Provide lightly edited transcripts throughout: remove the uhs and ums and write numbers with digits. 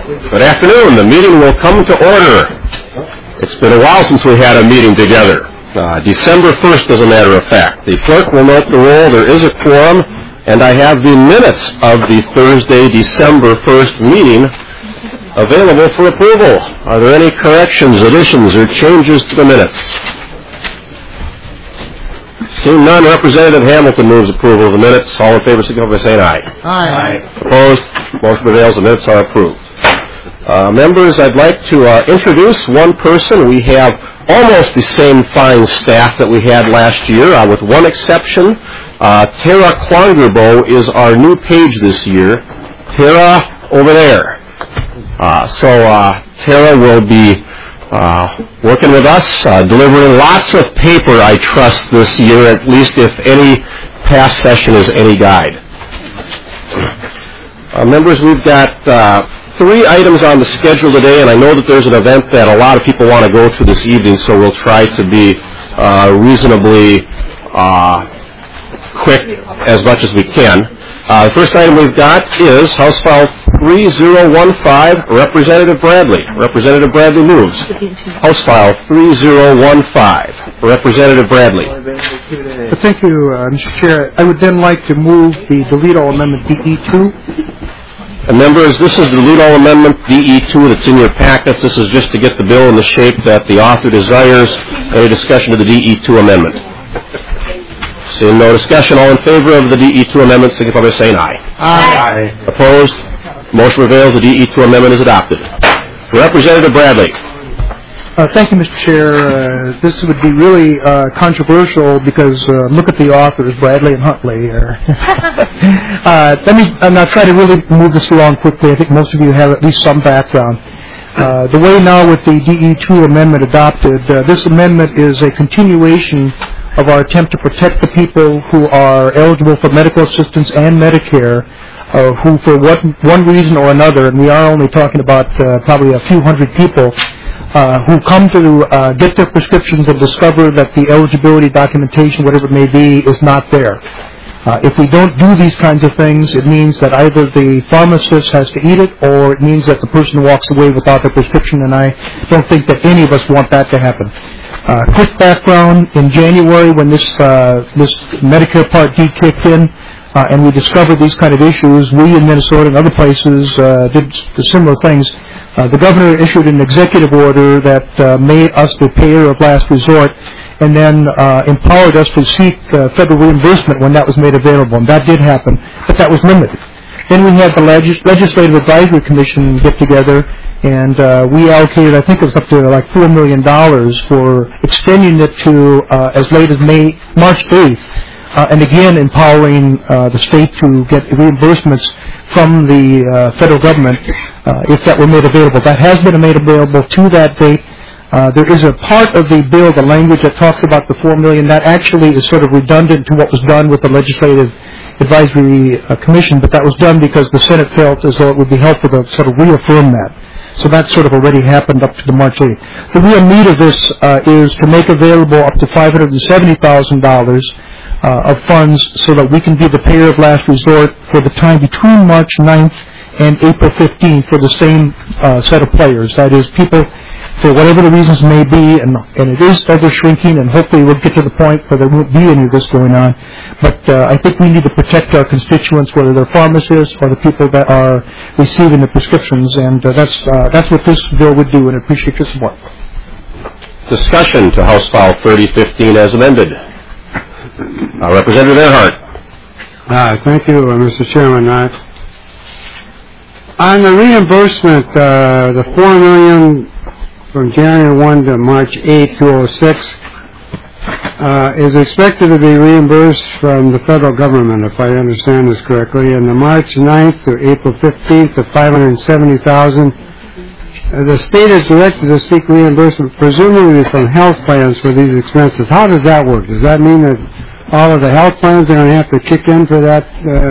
Good afternoon. The meeting will come to order. It's been a while since we had a meeting together. December 1st, as a matter of fact. The clerk will note the roll. There is a quorum, and I have the minutes of the Thursday, December 1st meeting available for approval. Are there any corrections, additions, or changes to the minutes? Seeing none, Representative Hamilton moves approval of the minutes. All in favor, signify by saying aye. Aye. Opposed? Motion prevails. The minutes are approved. Members, I'd like to introduce one person. We have almost the same fine staff that we had last year, with one exception. Tara Klongerbo is our new page this year. Tara, over there. Tara will be working with us, delivering lots of paper, I trust, this year, at least if any past session is any guide. Members, we've got 3 items on the schedule today, and I know that there's an event that a lot of people want to go to this evening, so we'll try to be reasonably quick as much as we can. The first item we've got is House File 3015, Representative Bradley. Representative Bradley moves. House File 3015, Representative Bradley. Thank you, Mr. Chair. I would then like to move the delete all amendment DE2. And members, this is the delete all amendment DE2 that's in your packets. This is just to get the bill in the shape that the author desires. Any discussion of the DE2 amendment? Seeing no discussion, all in favor of the DE2 amendment, signify by saying aye. Aye. Opposed? Motion prevails. The DE2 amendment is adopted. Representative Bradley. Thank you, Mr. Chair. This would be really controversial because look at the authors, Bradley and Huntley. Let me now try to really move this along quickly. I think most of you have at least some background. The way now with the DE2 amendment adopted, this amendment is a continuation of our attempt to protect the people who are eligible for medical assistance and Medicare, who for one reason or another, and we are only talking about probably a few hundred people, who come to get their prescriptions and discover that the eligibility documentation, whatever it may be, is not there. If we don't do these kinds of things, it means that either the pharmacist has to eat it, or it means that the person walks away without their prescription, and I don't think that any of us want that to happen. Quick background: in January, when this Medicare Part D kicked in, and we discovered these kind of issues, we in Minnesota and other places did similar things. The governor issued an executive order that made us the payer of last resort, and then empowered us to seek federal reimbursement when that was made available, and that did happen, but that was limited. Then we had the Legislative Advisory Commission get together, and we allocated, I think it was up to like $4 million for extending it to as late as March 8th, and again empowering the state to get reimbursements from the federal government if that were made available. That has been made available to that date. There is a part of the bill, the language that talks about the $4 million, that actually is sort of redundant to what was done with the Legislative Advisory Commission, but that was done because the Senate felt as though it would be helpful to sort of reaffirm that. So that sort of already happened up to the March 8th. The real need of this is to make available up to $570,000 of funds so that we can be the payer of last resort for the time between March 9th and April 15th for the same set of players. That is, people, for whatever the reasons may be, and it is ever shrinking, and hopefully we'll get to the point where there won't be any of this going on. But I think we need to protect our constituents, whether they're pharmacists or the people that are receiving the prescriptions, and that's what this bill would do, and I appreciate your support. Discussion to House File 3015 as amended. Representative Earhart. Thank you, Mr. Chairman. On the reimbursement, the $4 million from January 1 to March 8, 2006, is expected to be reimbursed from the federal government, if I understand this correctly, and the March 9th to April 15th of $570,000. The state is directed to seek reimbursement, presumably from health plans for these expenses. How does that work? Does that mean that all of the health plans are going to have to kick in for that?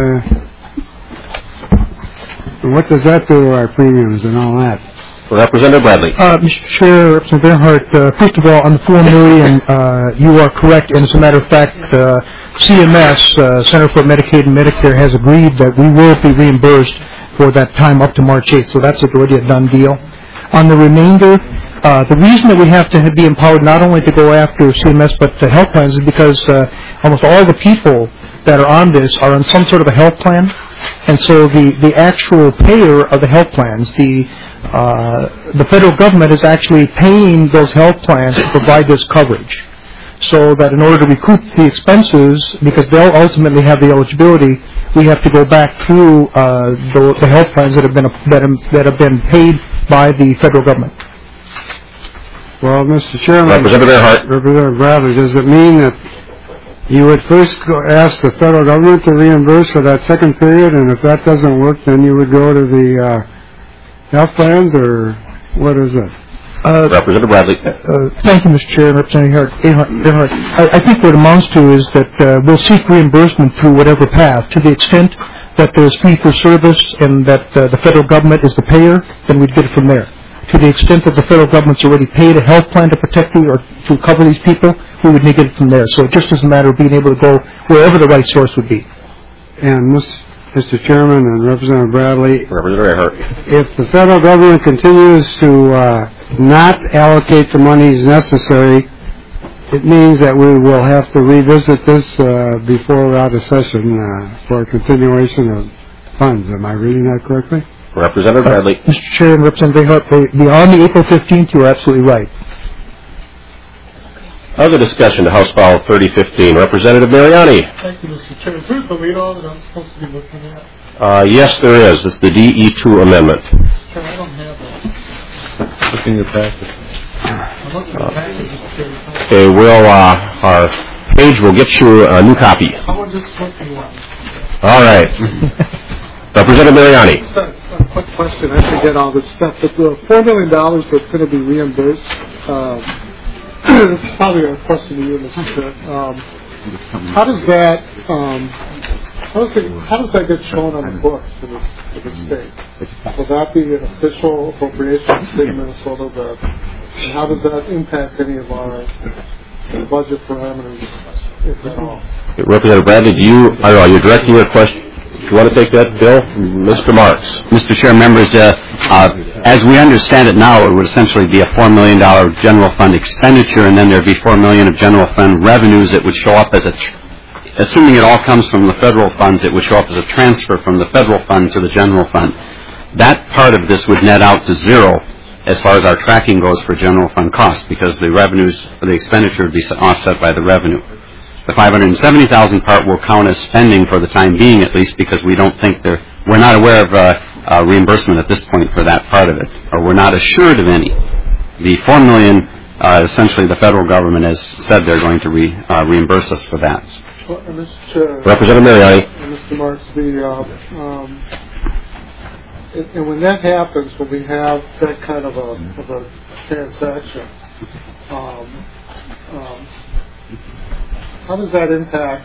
What does that do to our premiums and all that? Representative Bradley. Mr. Chair, Representative Earhart, first of all, on the $4 million, you are correct. And as a matter of fact, CMS, Center for Medicaid and Medicare, has agreed that we will be reimbursed for that time up to March 8th. So that's already a done deal. On the remainder, the reason that we have to be empowered not only to go after CMS but the health plans is because almost all the people that are on this are on some sort of a health plan, and so the actual payer of the health plans, the federal government is actually paying those health plans to provide this coverage, so that in order to recoup the expenses, because they'll ultimately have the eligibility, we have to go back through the health plans that have been paid by the federal government. Well, Mr. Chairman, Representative Bradley, does it mean that you would first ask the federal government to reimburse for that second period, and if that doesn't work, then you would go to the health plans, or what is it? Representative Bradley. Thank you, Mr. Chair, and Representative Earhart. I think what it amounts to is that we'll seek reimbursement through whatever path. To the extent that there's fee-for-service and that the federal government is the payer, then we'd get it from there. To the extent that the federal government's already paid a health plan to protect or to cover these people, we would get it from there. So it just is a matter of being able to go wherever the right source would be. And Mr. Chairman and Representative Bradley, Representative if the federal government continues to not allocate the monies necessary, it means that we will have to revisit this before we're out of session for a continuation of funds. Am I reading that correctly? Representative Bradley. Mr. Chair and Representative Earhart, beyond the April 15th, you're absolutely right. Other discussion to House File 3015. Representative Mariani. Thank you, Mr. Chair. Is there a veto that I'm supposed to be looking at? Yes, there is. It's the DE2 amendment. Mr. Chair, I don't have that. Look in your packet. I'm looking at the package, Mr. Chair. Okay, our page will get you a new copy. Someone just sent me one. All right. Representative Mariani. Just a quick question. I forget all this stuff, but the $4 million that's going to be reimbursed, this is probably a question to you, Mr. Chair. How does that get shown on the books for the state? Will that be an official appropriation of the state of Minnesota? And how does that impact any of our budget parameters, if at all? Representative Bradley, are you directing your question? Do you want to take that, Bill? Mr. Marks. Mr. Chair, members, as we understand it now, it would essentially be a $4 million general fund expenditure, and then there'd be $4 million of general fund revenues. It would show up as assuming it all comes from the federal funds, it would show up as a transfer from the federal fund to the general fund. That part of this would net out to zero as far as our tracking goes for general fund costs, because the revenues for the expenditure would be offset by the revenue. The $570,000 part will count as spending for the time being, at least, because we don't think we're not aware of reimbursement at this point for that part of it, or we're not assured of any. The $4 million, essentially, the federal government has said they're going to reimburse us for that. Well, Mr. Chair, Representative Mariani. Mr. Marks, and when that happens, when we have that kind of a transaction, how does that impact?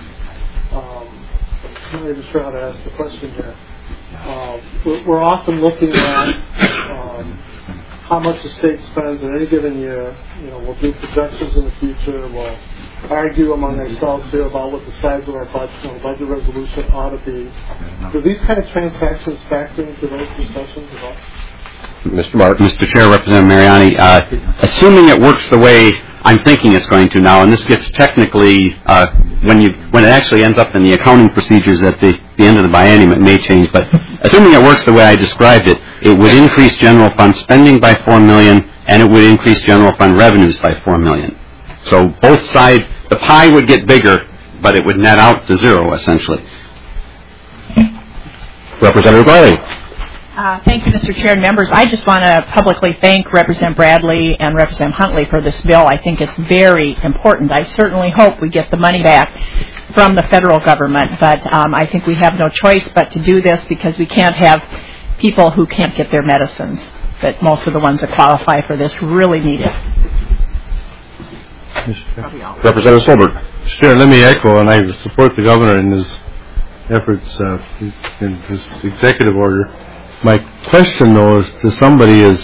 I'm not even sure how to ask the question here. We're often looking at how much the state spends in any given year. We'll do projections in the future. We'll argue among ourselves here about what the size of our budget resolution ought to be. Do these kind of transactions factor into those discussions at all? Mr. Mark. Mr. Chair, Representative Mariani, assuming it works the way I'm thinking it's going to now, and this gets technically, when it actually ends up in the accounting procedures at the end of the biennium, it may change, but assuming it works the way I described it, it would increase general fund spending by $4 million, and it would increase general fund revenues by $4 million. So both sides, the pie would get bigger, but it would net out to zero, essentially. Representative Bradley. Thank you, Mr. Chair and members. I just want to publicly thank Representative Bradley and Representative Huntley for this bill. I think it's very important. I certainly hope we get the money back from the federal government, but I think we have no choice but to do this because we can't have people who can't get their medicines, that most of the ones that qualify for this really need it. Representative Solberg. Sure, let me echo, and I support the governor in his efforts in his executive order. My question, though, is to somebody is,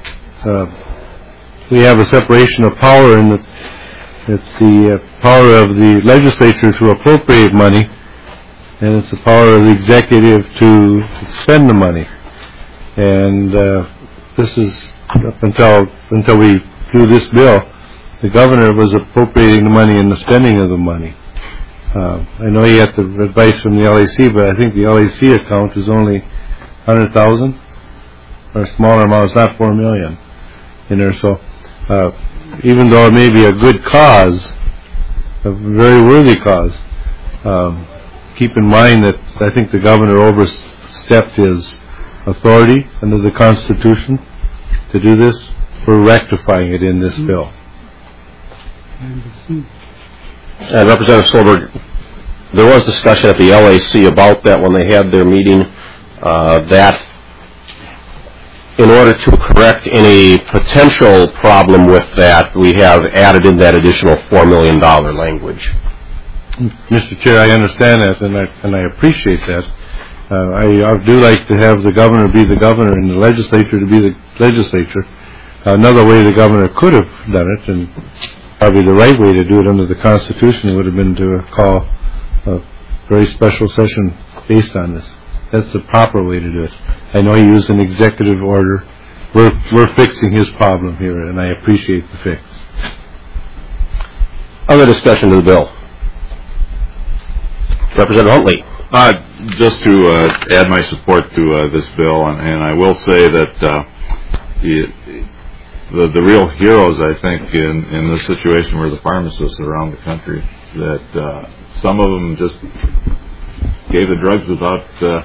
we have a separation of power in that it's the power of the legislature to appropriate money, and it's the power of the executive to expend the money. And this is up until we do this bill, the governor was appropriating the money and the spending of the money. I know he had the advice from the LAC, but I think the LAC account is only 100,000 or a smaller amount. It's not 4 million in there. So even though it may be a good cause, a very worthy cause, keep in mind that I think the governor overstepped his authority under the Constitution to do this. We're rectifying it in this bill. And Representative Silberg, there was discussion at the LAC about that when they had their meeting, that in order to correct any potential problem with that, we have added in that additional $4 million language. Mr. Chair, I understand that, and I appreciate that. I do like to have the governor be the governor and the legislature to be the legislature. Another way the governor could have done it, and probably the right way to do it under the Constitution, would have been to call a very special session based on this. That's the proper way to do it. I know he used an executive order. We're fixing his problem here, and I appreciate the fix. Other discussion of the bill. Representative Huntley. Just to add my support to this bill, and I will say that the real heroes, I think, in this situation were the pharmacists around the country. That some of them just gave the drugs without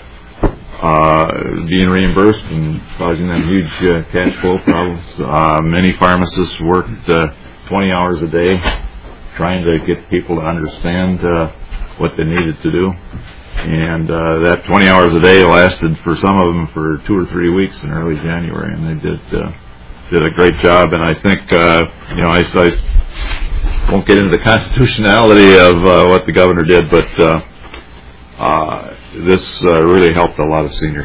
being reimbursed and causing them huge cash flow problems. Many pharmacists worked 20 hours a day trying to get people to understand what they needed to do. And that 20 hours a day lasted for some of them for 2 or 3 weeks in early January, and they did a great job. And I think, I won't get into the constitutionality of what the governor did, but this really helped a lot of seniors.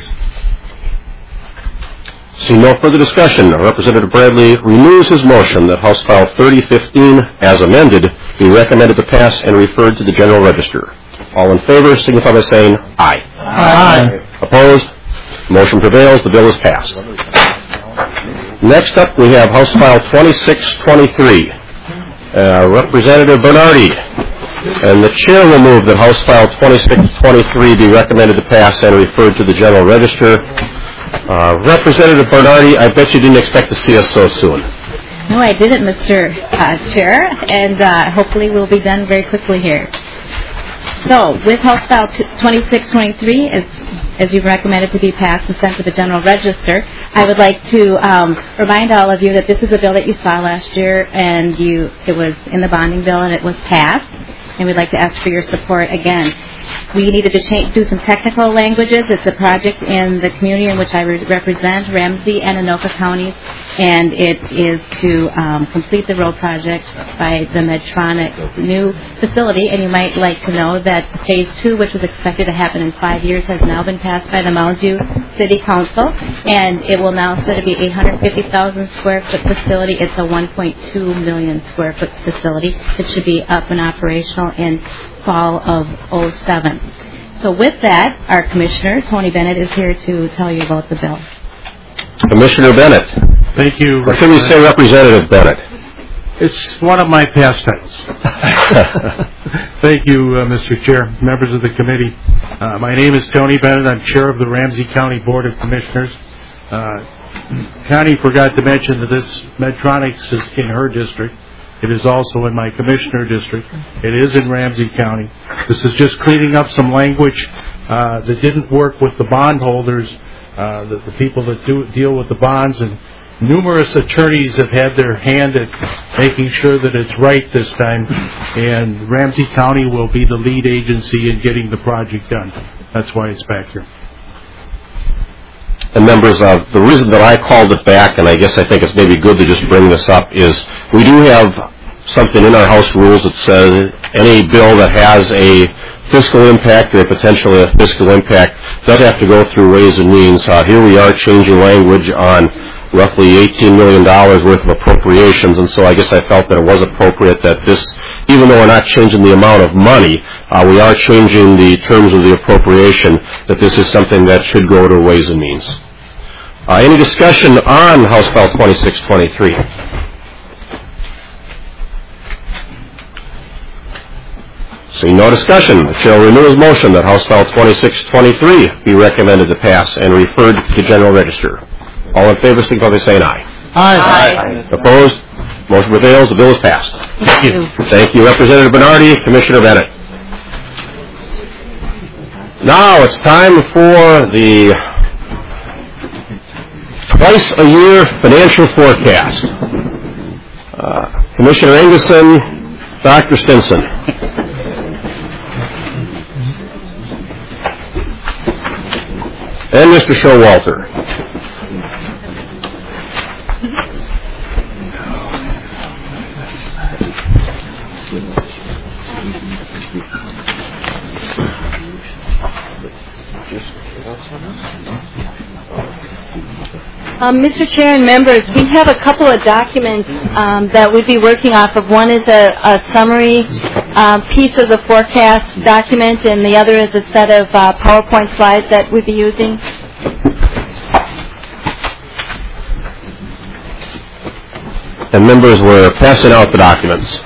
See no further discussion. Representative Bradley renews his motion that House File 3015, as amended, be recommended to pass and referred to the General Register. All in favor signify by saying aye. Aye. Opposed? Motion prevails. The bill is passed. Next up, we have House File 2623. Representative Bernardi. And the chair will move that House File 2623 be recommended to pass and referred to the General Register. Representative Bernardi, I bet you didn't expect to see us so soon. No, I didn't, Mr. Chair, and hopefully we'll be done very quickly here. So, with House File 2623, as you've recommended to be passed and sent to the General Register, I would like to remind all of you that this is a bill that you saw last year, and it was in the bonding bill, and it was passed, and we'd like to ask for your support again. We needed to do some technical languages. It's a project in the community in which I represent, Ramsey and Anoka counties, and it is to complete the road project by the Medtronic new facility. And you might like to know that Phase 2, which was expected to happen in 5 years, has now been passed by the Mounds View City Council, and it will now instead of be 850,000 square foot facility, it's a 1.2 million square foot facility. It should be up and operational in fall of 07. So with that, our Commissioner, Tony Bennett, is here to tell you about the bill. Commissioner Bennett. Thank you. Or should we say Representative Bennett? It's one of my pastimes. Thank you, Mr. Chair, members of the committee. My name is Tony Bennett. I'm chair of the Ramsey County Board of Commissioners. Connie forgot to mention that this Medtronics is in her district. It is also in my commissioner district. It is in Ramsey County. This is just cleaning up some language that didn't work with the bondholders, the people that deal with the bonds, and numerous attorneys have had their hand at making sure that it's right this time, and Ramsey County will be the lead agency in getting the project done. That's why it's back here. And members, the reason that I called it back, and I guess I think it's maybe good to just bring this up, is we do have something in our House rules that says any bill that has a fiscal impact or potentially a fiscal impact does have to go through Ways and Means. Here we are changing language on roughly $18 million worth of appropriations, and so I guess I felt that it was appropriate that this, even though we're not changing the amount of money, we are changing the terms of the appropriation, that this is something that should go to Ways and Means. Any discussion on House File 2623? Seeing no discussion, the chair will renew his motion that House File 2623 be recommended to pass and referred to the General Register. All in favor, signify by saying aye. Aye. Opposed? Motion prevails. The bill is passed. Thank you. Thank you, Representative Bernardi, Commissioner Bennett. Now it's time for the twice-a-year financial forecast. Commissioner Engelson, Dr. Stinson. And Mr. Showalter. Mr. Chair and members, we have a couple of documents that we'd be working off of. One is a summary piece of the forecast document, and the other is a set of PowerPoint slides that we'd be using. And members, we're passing out the documents.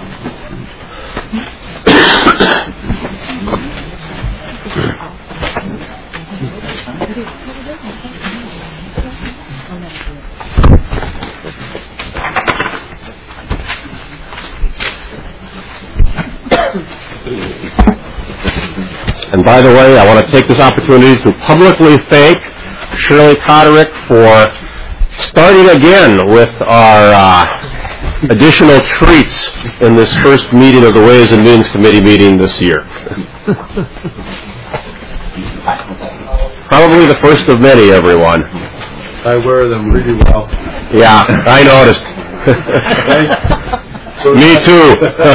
And by the way, I want to take this opportunity to publicly thank Shirley Cotterick for starting again with our additional treats in this first meeting of the Ways and Means Committee meeting this year. Probably the first of many, everyone. I wear them really well. Yeah, I noticed. Me too.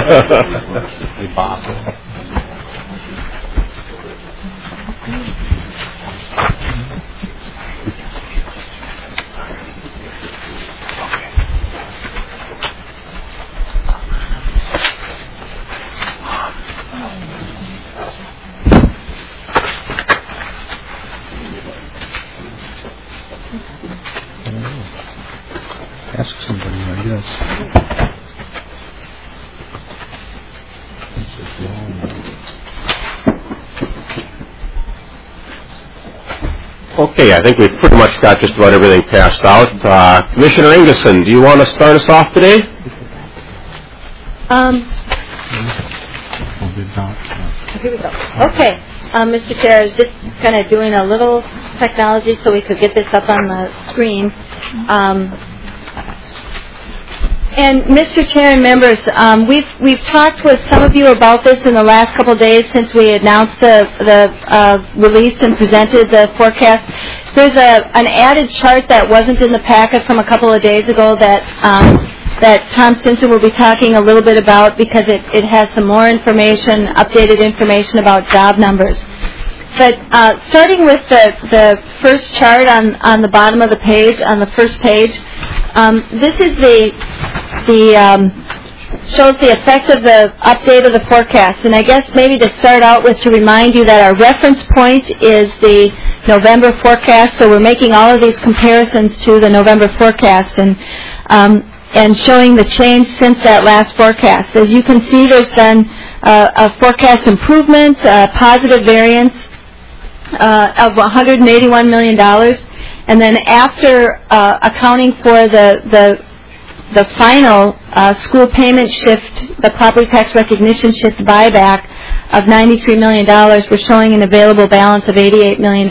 Ask somebody, I guess. Okay, I think we've pretty much got just about everything passed out. Commissioner Engelson, do you want to start us off today? Here we go. Okay, Mr. Chair, I was just kind of doing a little technology so we could get this up on the screen. And Mr. Chair and members, we've talked with some of you about this in the last couple of days since we announced the release and presented the forecast. There's an added chart that wasn't in the packet from a couple of days ago that Tom Stinson will be talking a little bit about because it has some more information, updated information about job numbers. But starting with the first chart on the bottom of the page, on the first page, this is shows the effect of the update of the forecast. And I guess maybe to start out with to remind you that our reference point is the November forecast. So we're making all of these comparisons to the November forecast and showing the change since that last forecast. As you can see, there's been a forecast improvement, positive variance of $181 million. And then after accounting for the final school payment shift, the property tax recognition shift buyback of $93 million, we're showing an available balance of $88 million.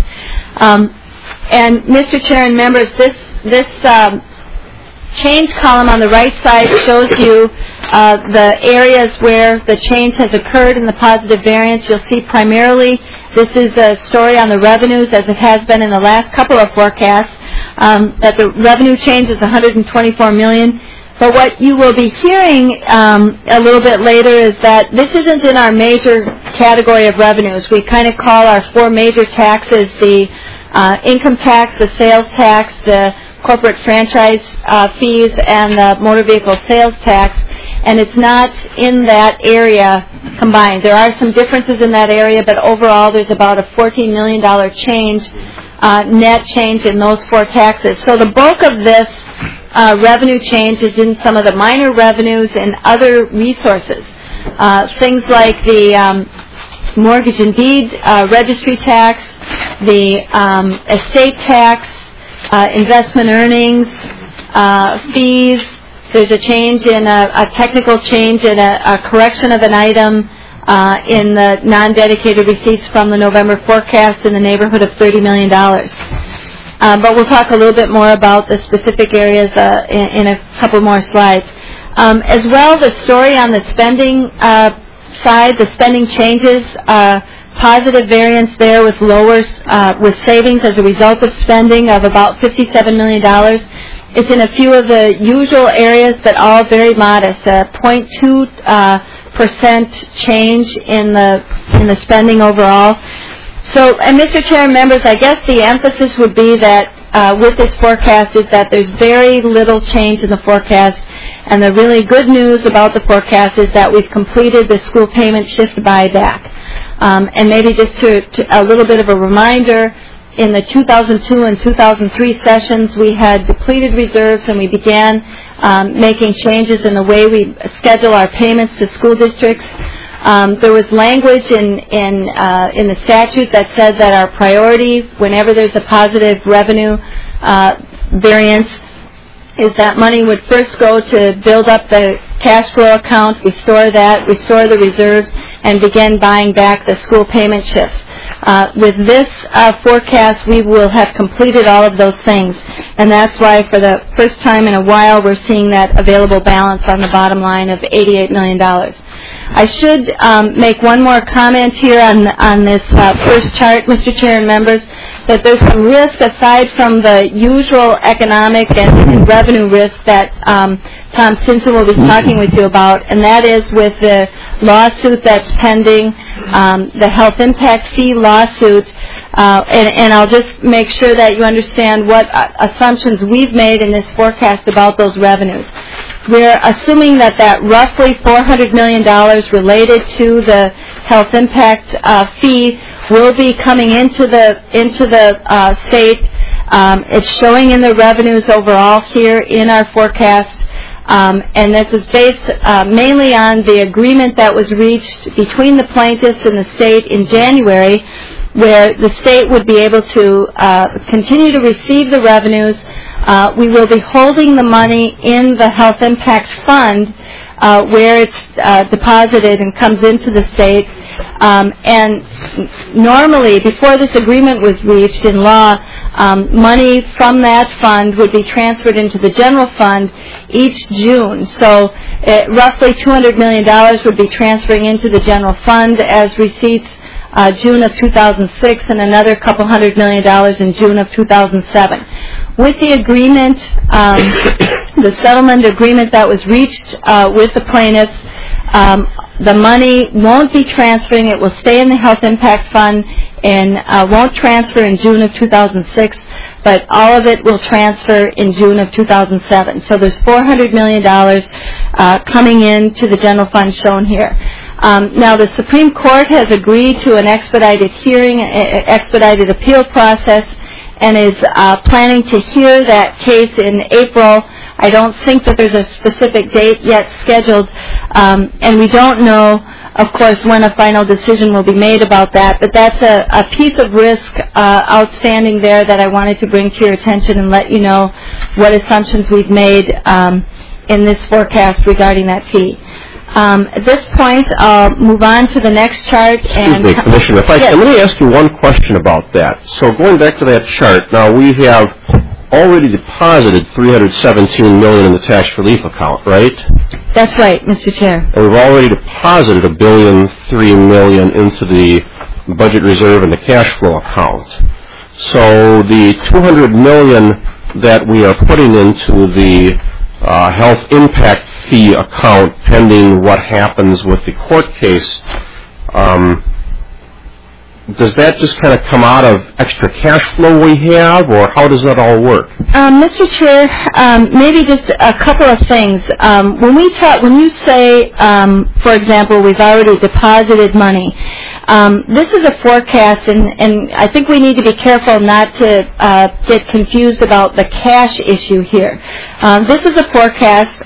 And Mr. Chair and members, this change column on the right side shows you the areas where the change has occurred in the positive variance. You'll see primarily this is a story on the revenues, as it has been in the last couple of forecasts, that the revenue change is $124 million. But what you will be hearing a little bit later is that this isn't in our major category of revenues. We kind of call our four major taxes the income tax, the sales tax, the corporate franchise fees and the motor vehicle sales tax, and it's not in that area combined. There are some differences in that area, but overall there's about a $14 million change, net change in those four taxes. So the bulk of this revenue change is in some of the minor revenues and other resources. Things like the mortgage and deed registry tax, the estate tax, investment earnings, fees. There's a change in a technical change in a correction of an item in the non-dedicated receipts from the November forecast in the neighborhood of $30 million. But we'll talk a little bit more about the specific areas in a couple more slides. As well, the story on the spending side, the spending changes, positive variance there with with savings as a result of spending of about $57 million. It's in a few of the usual areas, but all very modest. 0.2% change in the spending overall. So, and Mr. Chair and members, I guess the emphasis would be that with this forecast is that there's very little change in the forecast, and the really good news about the forecast is that we've completed the school payment shift buyback. And maybe just to a little bit of a reminder, in the 2002 and 2003 sessions, we had depleted reserves and we began making changes in the way we schedule our payments to school districts. There was language in the statute that said that our priority, whenever there's a positive revenue variance, is that money would first go to build up the cash flow account, restore the reserves, and begin buying back the school payment shifts. With this forecast, we will have completed all of those things, and that's why for the first time in a while we're seeing that available balance on the bottom line of $88 million. I should make one more comment here on this first chart, Mr. Chair and members, that there's some risk aside from the usual economic and revenue risk that Tom Stinson will be talking with you about, and that is with the lawsuit that's pending, the health impact fee lawsuit, and I'll just make sure that you understand what assumptions we've made in this forecast about those revenues. We're assuming that roughly $400 million related to the health impact fee will be coming into the state. It's showing in the revenues overall here in our forecast, and this is based mainly on the agreement that was reached between the plaintiffs and the state in January, where the state would be able to continue to receive the revenues. We will be holding the money in the health impact fund where it's deposited and comes into the state. And normally, before this agreement was reached in law, money from that fund would be transferred into the general fund each June. So roughly $200 million would be transferring into the general fund as receipts June of 2006, and another couple $100 million in June of 2007. With the agreement, the settlement agreement that was reached with the plaintiffs, the money won't be transferring. It will stay in the health impact fund and won't transfer in June of 2006, but all of it will transfer in June of 2007. So there's $400 million coming into the general fund shown here. Now, the Supreme Court has agreed to an expedited hearing, expedited appeal process, and is planning to hear that case in April. I don't think that there's a specific date yet scheduled, and we don't know, of course, when a final decision will be made about that, but that's a piece of risk outstanding there that I wanted to bring to your attention and let you know what assumptions we've made in this forecast regarding that fee. At this point, I'll move on to the next chart. Excuse me, Commissioner, if I can, let me ask you one question about that. So going back to that chart, now we have already deposited $317 million in the tax relief account, right? That's right, Mr. Chair. And we've already deposited $1.3 billion into the budget reserve and the cash flow account. So the $200 million that we are putting into the health impact fee account pending what happens with the court case, does that just kind of come out of extra cash flow we have, or how does that all work? Mr. Chair, maybe just a couple of things. When you say, for example, we've already deposited money, this is a forecast, and I think we need to be careful not to get confused about the cash issue here. This is a forecast.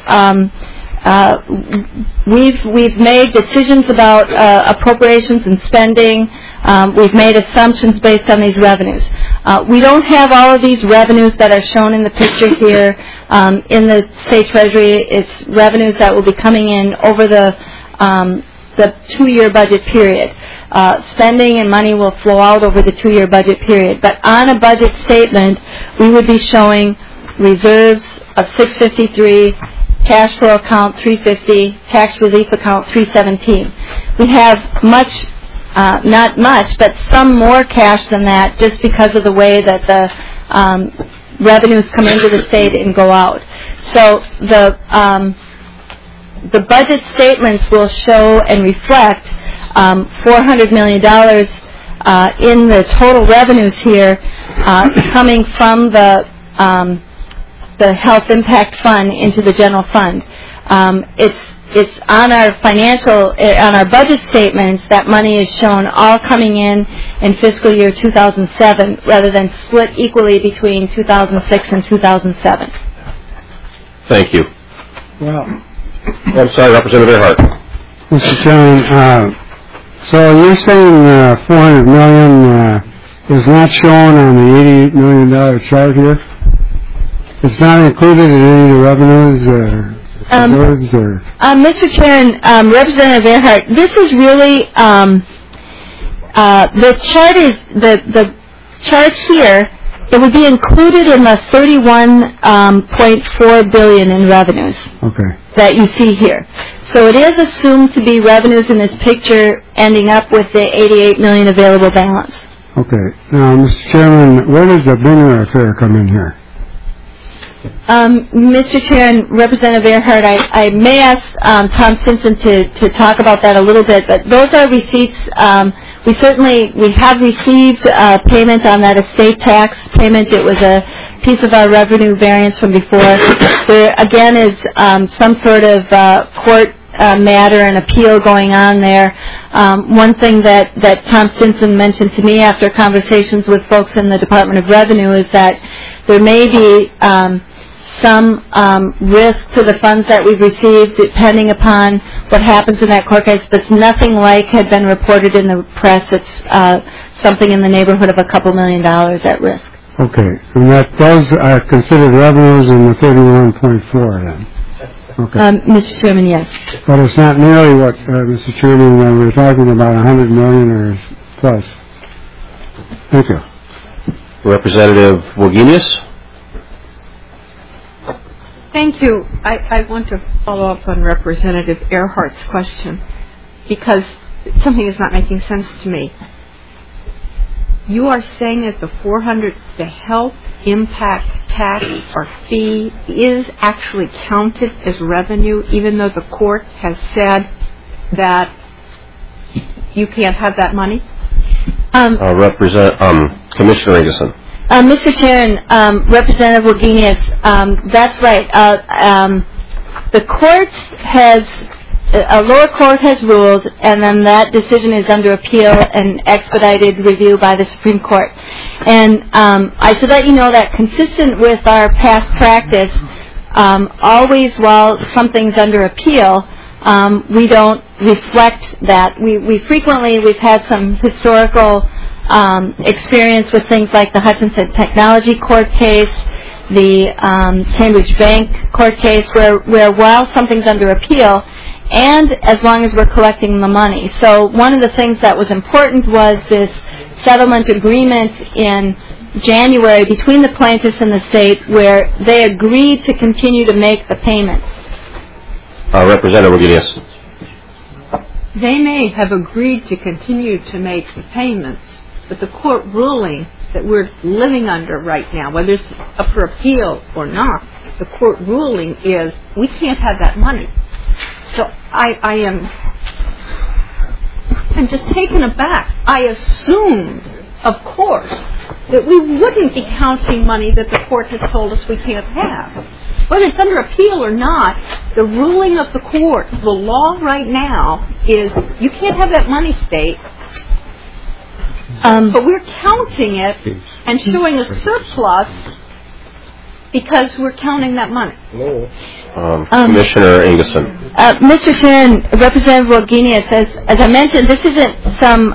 We've made decisions about appropriations and spending. We've made assumptions based on these revenues. We don't have all of these revenues that are shown in the picture here in the state treasury. It's revenues that will be coming in over the 2-year budget period. Spending and money will flow out over the 2-year budget period. But on a budget statement, we would be showing reserves of $653, cash flow account $350, tax relief account $317. We have not much, but some more cash than that, just because of the way that the revenues come into the state and go out. So the budget statements will show and reflect $400 million in the total revenues here coming from the Health Impact Fund into the general fund. It's on our on our budget statements, that money is shown all coming in fiscal year 2007, rather than split equally between 2006 and 2007. Thank you. Well, I'm sorry, Representative Earhart. Mr. Chairman, so you're saying $400 million is not shown on the $88 million chart here? It's not included in any of the revenues Mr. Chair and Representative Earhart, this is really the chart here. It would be included in the $31.4 billion in revenues that you see here. So it is assumed to be revenues in this picture, ending up with the $88 million available balance. Okay. Now, Mr. Chairman, where does the Binger affair come in here? Mr. Chair and Representative Earhart, I may ask Tom Simpson to talk about that a little bit, but those are receipts. We have received payment on that estate tax payment. It was a piece of our revenue variance from before. There, again, is some sort of court matter and appeal going on there. One thing that Tom Simpson mentioned to me after conversations with folks in the Department of Revenue is that there may be some risk to the funds that we've received depending upon what happens in that court case, but nothing like had been reported in the press. It's something in the neighborhood of a couple $1 million at risk. Okay, and that those are considered revenues in the 31.4 then? Okay. Mr. Chairman, yes. But it's not nearly what, Mr. Chairman, we're talking about $100 million or plus. Thank you. Representative Wagenius. Thank you. I want to follow up on Representative Earhart's question because something is not making sense to me. You are saying that the health impact tax or fee is actually counted as revenue, even though the court has said that you can't have that money? Commissioner Ingerson. Mr. Chair and Representative Wagenius, that's right. The court a lower court has ruled, and then that decision is under appeal and expedited review by the Supreme Court. And I should let you know that consistent with our past practice, always while something's under appeal, we don't reflect that. We've had some historical experience with things like the Hutchinson Technology Court case, the Cambridge Bank Court case, where while something's under appeal, and as long as we're collecting the money. So one of the things that was important was this settlement agreement in January between the plaintiffs and the state where they agreed to continue to make the payments. Representative Wagenius. They may have agreed to continue to make the payments, but the court ruling that we're living under right now, whether it's up for appeal or not, the court ruling is we can't have that money. So I I'm just taken aback. I assumed, of course, that we wouldn't be counting money that the court has told us we can't have. Whether it's under appeal or not, the ruling of the court, the law right now, is you can't have that money, state. But we're counting it and showing a surplus because we're counting that money. Commissioner Ingeson. Mr. Chair and Representative Wagenius, as I mentioned, this isn't some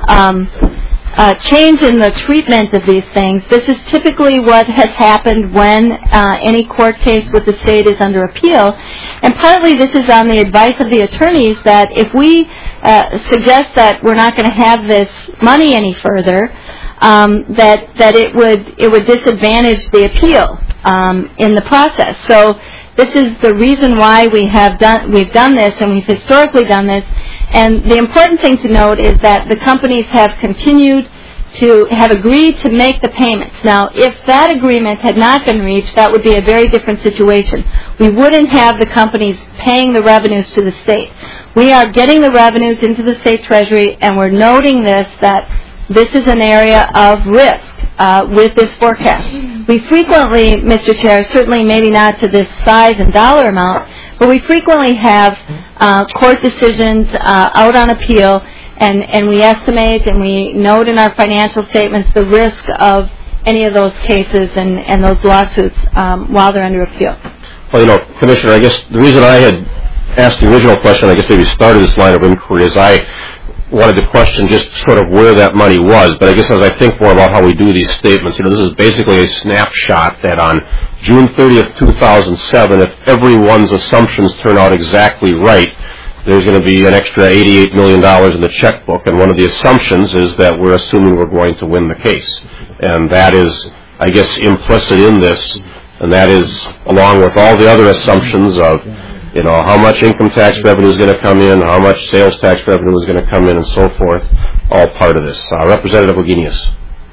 change in the treatment of these things. This is typically what has happened when any court case with the state is under appeal. And partly this is on the advice of the attorneys that if we suggest that we're not going to have this money any further, that it would disadvantage the appeal in the process. So this is the reason why we've done this, and we've historically done this. And the important thing to note is that the companies have continued to have agreed to make the payments. Now, if that agreement had not been reached, that would be a very different situation. We wouldn't have the companies paying the revenues to the state. We are getting the revenues into the state treasury, and we're noting that this is an area of risk with this forecast. We frequently, Mr. Chair, certainly maybe not to this size and dollar amount, but we frequently have court decisions out on appeal, and we estimate and we note in our financial statements the risk of any of those cases and those lawsuits while they're under appeal. Well, Commissioner, I guess the reason I had asked the original question, I guess maybe started this line of inquiry, is I wanted to question just sort of where that money was. But I guess as I think more about how we do these statements, this is basically a snapshot that on June 30th, 2007, if everyone's assumptions turn out exactly right, there's going to be an extra $88 million in the checkbook. And one of the assumptions is that we're assuming we're going to win the case. And that is, I guess, implicit in this. And that is, along with all the other assumptions of how much income tax revenue is going to come in, how much sales tax revenue is going to come in, and so forth, all part of this. Representative Wagenius.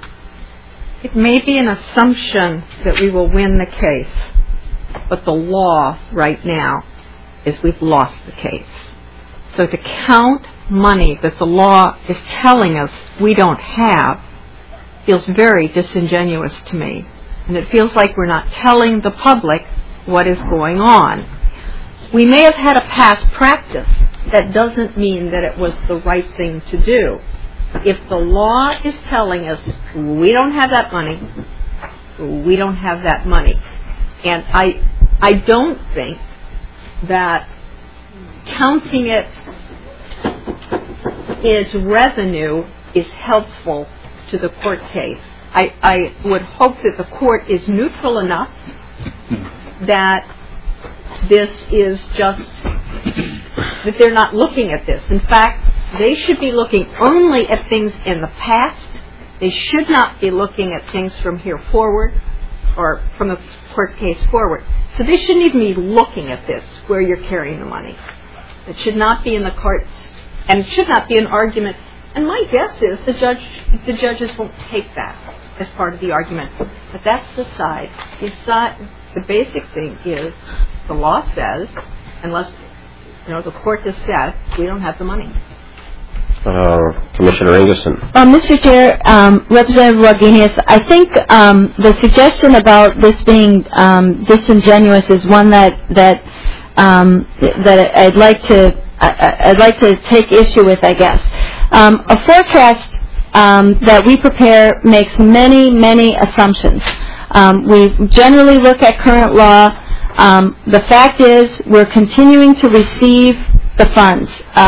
It may be an assumption that we will win the case, but the law right now is we've lost the case. So to count money that the law is telling us we don't have feels very disingenuous to me. And it feels like we're not telling the public what is going on. We may have had a past practice. That doesn't mean that it was the right thing to do. If the law is telling us we don't have that money, we don't have that money. And I don't think that counting it as revenue is helpful to the court case. I would hope that the court is neutral enough that this is just, that they're not looking at this. In fact, they should be looking only at things in the past. They should not be looking at things from here forward or from the court case forward. So they shouldn't even be looking at this, where you're carrying the money. It should not be in the courts, and it should not be an argument. And my guess is the judges won't take that as part of the argument. But that's the side. The basic thing is the law says, unless the court has said, we don't have the money. Commissioner Ingeson. Mr. Chair, Representative Wagenius, I think the suggestion about this being disingenuous is one that I'd like to take issue with, I guess. A forecast that we prepare makes many assumptions. We generally look at current law. The fact is we're continuing to receive the funds.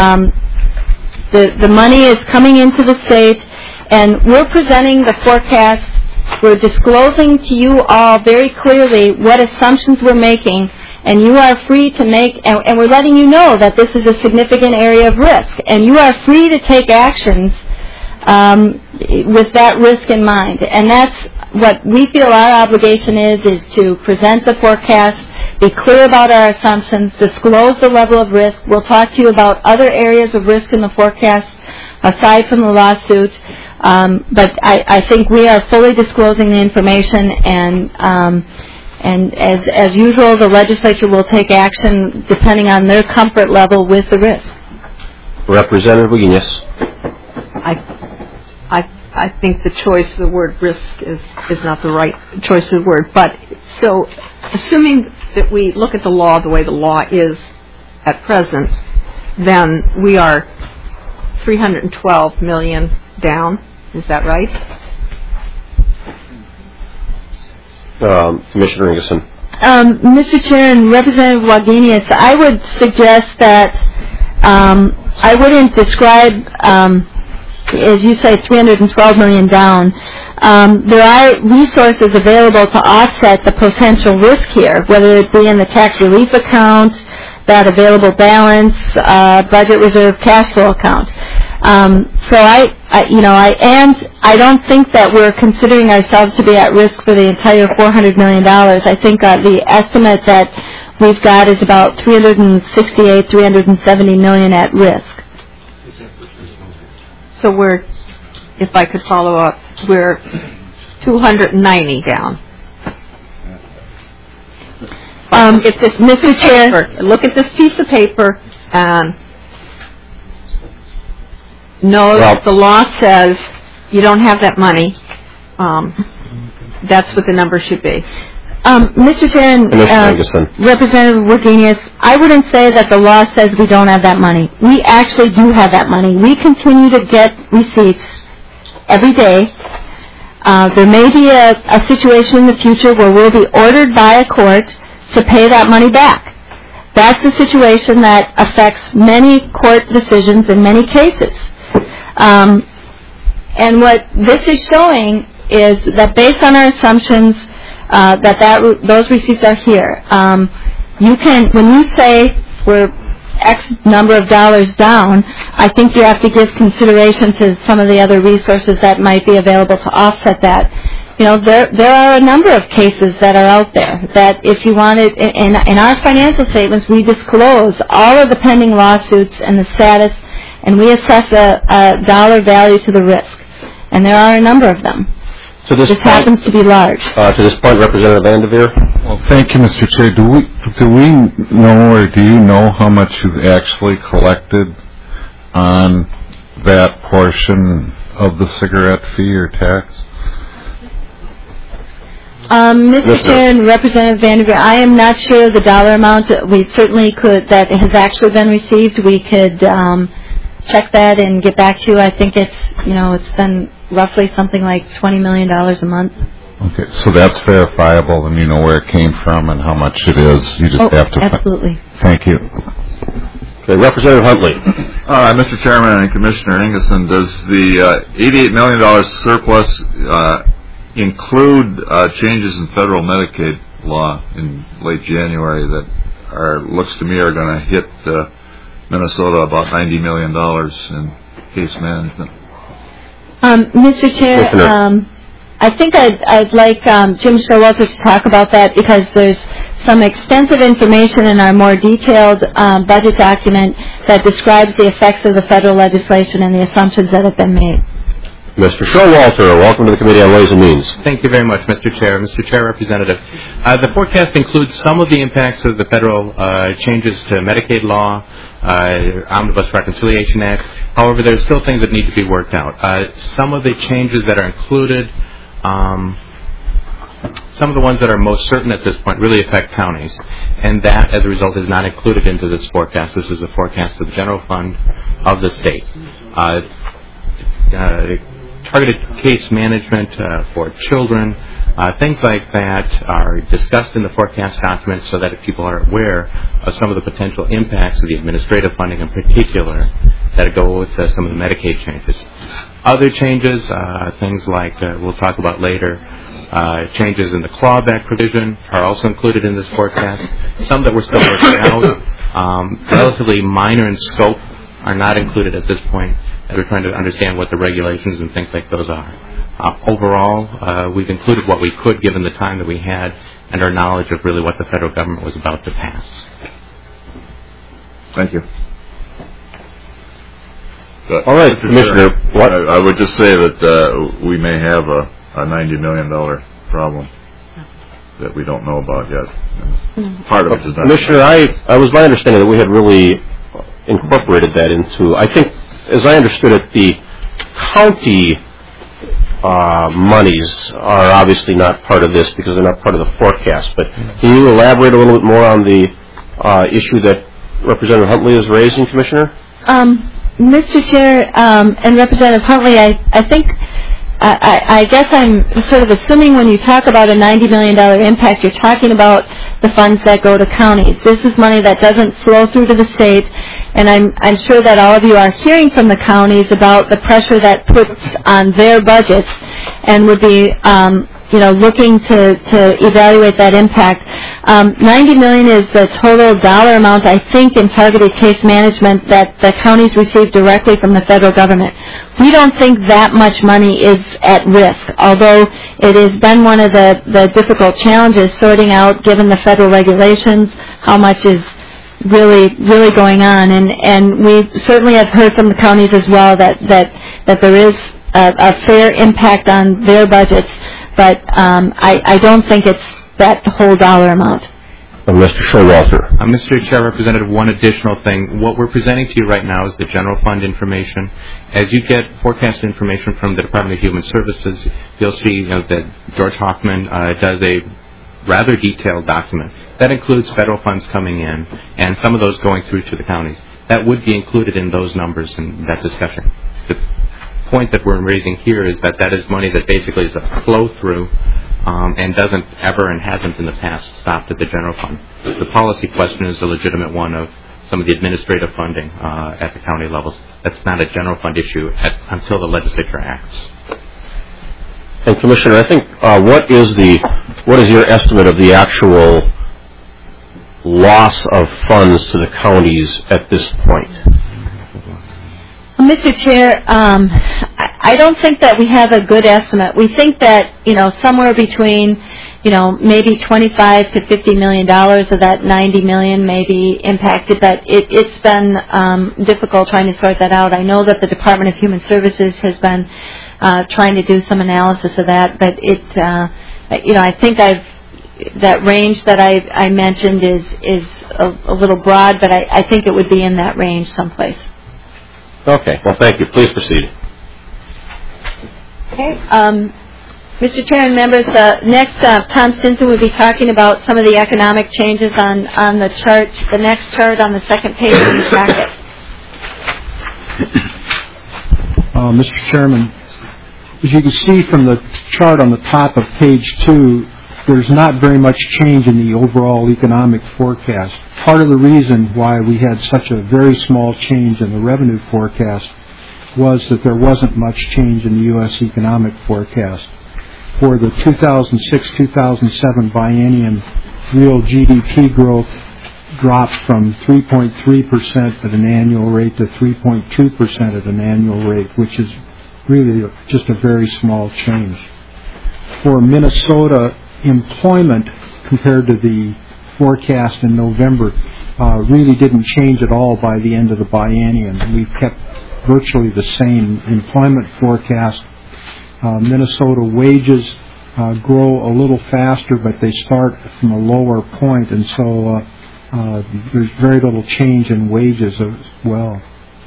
The money is coming into the state, and we're presenting the forecast. We're disclosing to you all very clearly what assumptions we're making, and you are free to make, and we're letting you know that this is a significant area of risk, and you are free to take actions with that risk in mind. And that's what we feel our obligation is to present the forecast, be clear about our assumptions, disclose the level of risk. We'll talk to you about other areas of risk in the forecast aside from the lawsuit. But I think we are fully disclosing the information, and as usual, the legislature will take action depending on their comfort level with the risk. Representative Wagenius. I think the choice of the word risk is not the right choice of the word. But so, assuming that we look at the law the way the law is at present, then we are $312 million down. Is that right? Commissioner Ingeson. Mr. Chair and Representative Wagenius, I would suggest that I wouldn't describe, as you say, $312 million down. There are resources available to offset the potential risk here, whether it be in the tax relief account, that available balance, budget reserve cash flow account. So I don't think that we're considering ourselves to be at risk for the entire $400 million. I think the estimate that we've got is about $370 million at risk. So if I could follow up, we're 290 down. If this, Mr. Chair, look at this piece of paper and know that the law says you don't have that money. That's what the number should be. Mr. Chair and Representative Wagenius, I wouldn't say that the law says we don't have that money. We actually do have that money. We continue to get receipts every day. There may be a situation in the future where we'll be ordered by a court to pay that money back. That's a situation that affects many court decisions in many cases. And what this is showing is that based on our assumptions those receipts are here. When you say we're X number of dollars down, I think you have to give consideration to some of the other resources that might be available to offset that. You know, there are a number of cases that are out there that if you wanted, in our financial statements, we disclose all of the pending lawsuits and the status, and we assess a dollar value to the risk. And there are a number of them. This happens to be large. To this point, Representative Vanderveer. Well, thank you, Mr. Chair. Do we know, or do you know how much you've actually collected on that portion of the cigarette fee or tax? Mr. Chair and Representative Vanderveer, I am not sure the dollar amount. We certainly could, that has actually been received. We could check that and get back to you. I think it's been roughly something like $20 million a month. Okay, so that's verifiable, and you know where it came from and how much it is. You just have to. Absolutely. Thank you. Okay, Representative Huntley. Mr. Chairman and Commissioner Ingeson, does the $88 million surplus include changes in federal Medicaid law in late January that looks to me are going to hit Minnesota about $90 million in case management? Mr. Chair, I think I'd like Jim Showalter to talk about that because there's some extensive information in our more detailed budget document that describes the effects of the federal legislation and the assumptions that have been made. Mr. Showalter, welcome to the Committee on Ways and Means. Thank you very much, Mr. Chair. Mr. Chair, Representative. The forecast includes some of the impacts of the federal changes to Medicaid law, Omnibus Reconciliation Act. However, there's still things that need to be worked out. Some of the changes that are included, some of the ones that are most certain at this point really affect counties, and that, as a result, is not included into this forecast. This is a forecast of the general fund of the state. Targeted case management for children, things like that are discussed in the forecast document so that if people are aware of some of the potential impacts of the administrative funding in particular that go with some of the Medicaid changes. Other changes, things like we'll talk about later, changes in the clawback provision are also included in this forecast. Some that we're still working out, relatively minor in scope, are not included at this point, and we're trying to understand what the regulations and things like those are. Overall, we've included what we could given the time that we had and our knowledge of really what the federal government was about to pass. Thank you. All right, Commissioner. I would just say that we may have a $90 million problem that we don't know about yet. Part of it is not. Commissioner, I was my understanding that we had really incorporated that into, I think, as I understood it, the county monies are obviously not part of this because they're not part of the forecast. But can you elaborate a little bit more on the issue that Representative Huntley is raising, Commissioner? Mr. Chair and Representative Huntley, I think, I guess I'm sort of assuming when you talk about a $90 million impact, you're talking about the funds that go to counties. This is money that doesn't flow through to the states, and I'm sure that all of you are hearing from the counties about the pressure that puts on their budgets and would be looking to evaluate that impact. $90 million is the total dollar amount, I think, in targeted case management that the counties receive directly from the federal government. We don't think that much money is at risk, although it has been one of the difficult challenges sorting out, given the federal regulations, how much is really going on. And we certainly have heard from the counties as well that there is a fair impact on their budgets. But I don't think it's that whole dollar amount. Mr. Showalter. Mr. Chair, Representative, one additional thing. What we're presenting to you right now is the general fund information. As you get forecast information from the Department of Human Services, you'll see that George Hoffman does a rather detailed document. That includes federal funds coming in and some of those going through to the counties. That would be included in those numbers in that discussion. The point that we're raising here is that is money that basically is a flow-through and doesn't ever and hasn't in the past stopped at the general fund. The policy question is a legitimate one of some of the administrative funding at the county levels. That's not a general fund issue until the legislature acts. And Commissioner, I think what is your estimate of the actual loss of funds to the counties at this point? Mr. Chair, I don't think that we have a good estimate. We think that, somewhere between, maybe $25 to $50 million of that $90 million may be impacted, but it's been difficult trying to sort that out. I know that the Department of Human Services has been trying to do some analysis of that, but I think that range that I mentioned is a little broad, but I think it would be in that range someplace. Okay. Well, thank you. Please proceed. Okay. Mr. Chair and members, next Tom Stinson will be talking about some of the economic changes on the chart, the next chart on the second page of the packet. Mr. Chairman, as you can see from the chart on the top of page 2, there's not very much change in the overall economic forecast. Part of the reason why we had such a very small change in the revenue forecast was that there wasn't much change in the U.S. economic forecast. For the 2006-2007 biennium, real GDP growth dropped from 3.3% at an annual rate to 3.2% at an annual rate, which is really just a very small change. For Minnesota, employment compared to the forecast in November really didn't change at all by the end of the biennium. We've kept virtually the same employment forecast. Minnesota wages grow a little faster, but they start from a lower point, and so there's very little change in wages as well.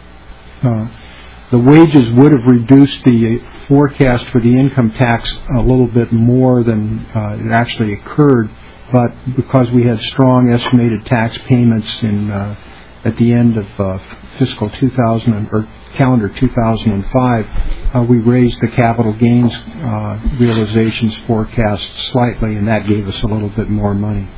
The wages would have reduced the forecast for the income tax a little bit more than it actually occurred, but because we had strong estimated tax payments at the end of fiscal 2000 or calendar 2005, we raised the capital gains realizations forecast slightly, and that gave us a little bit more money.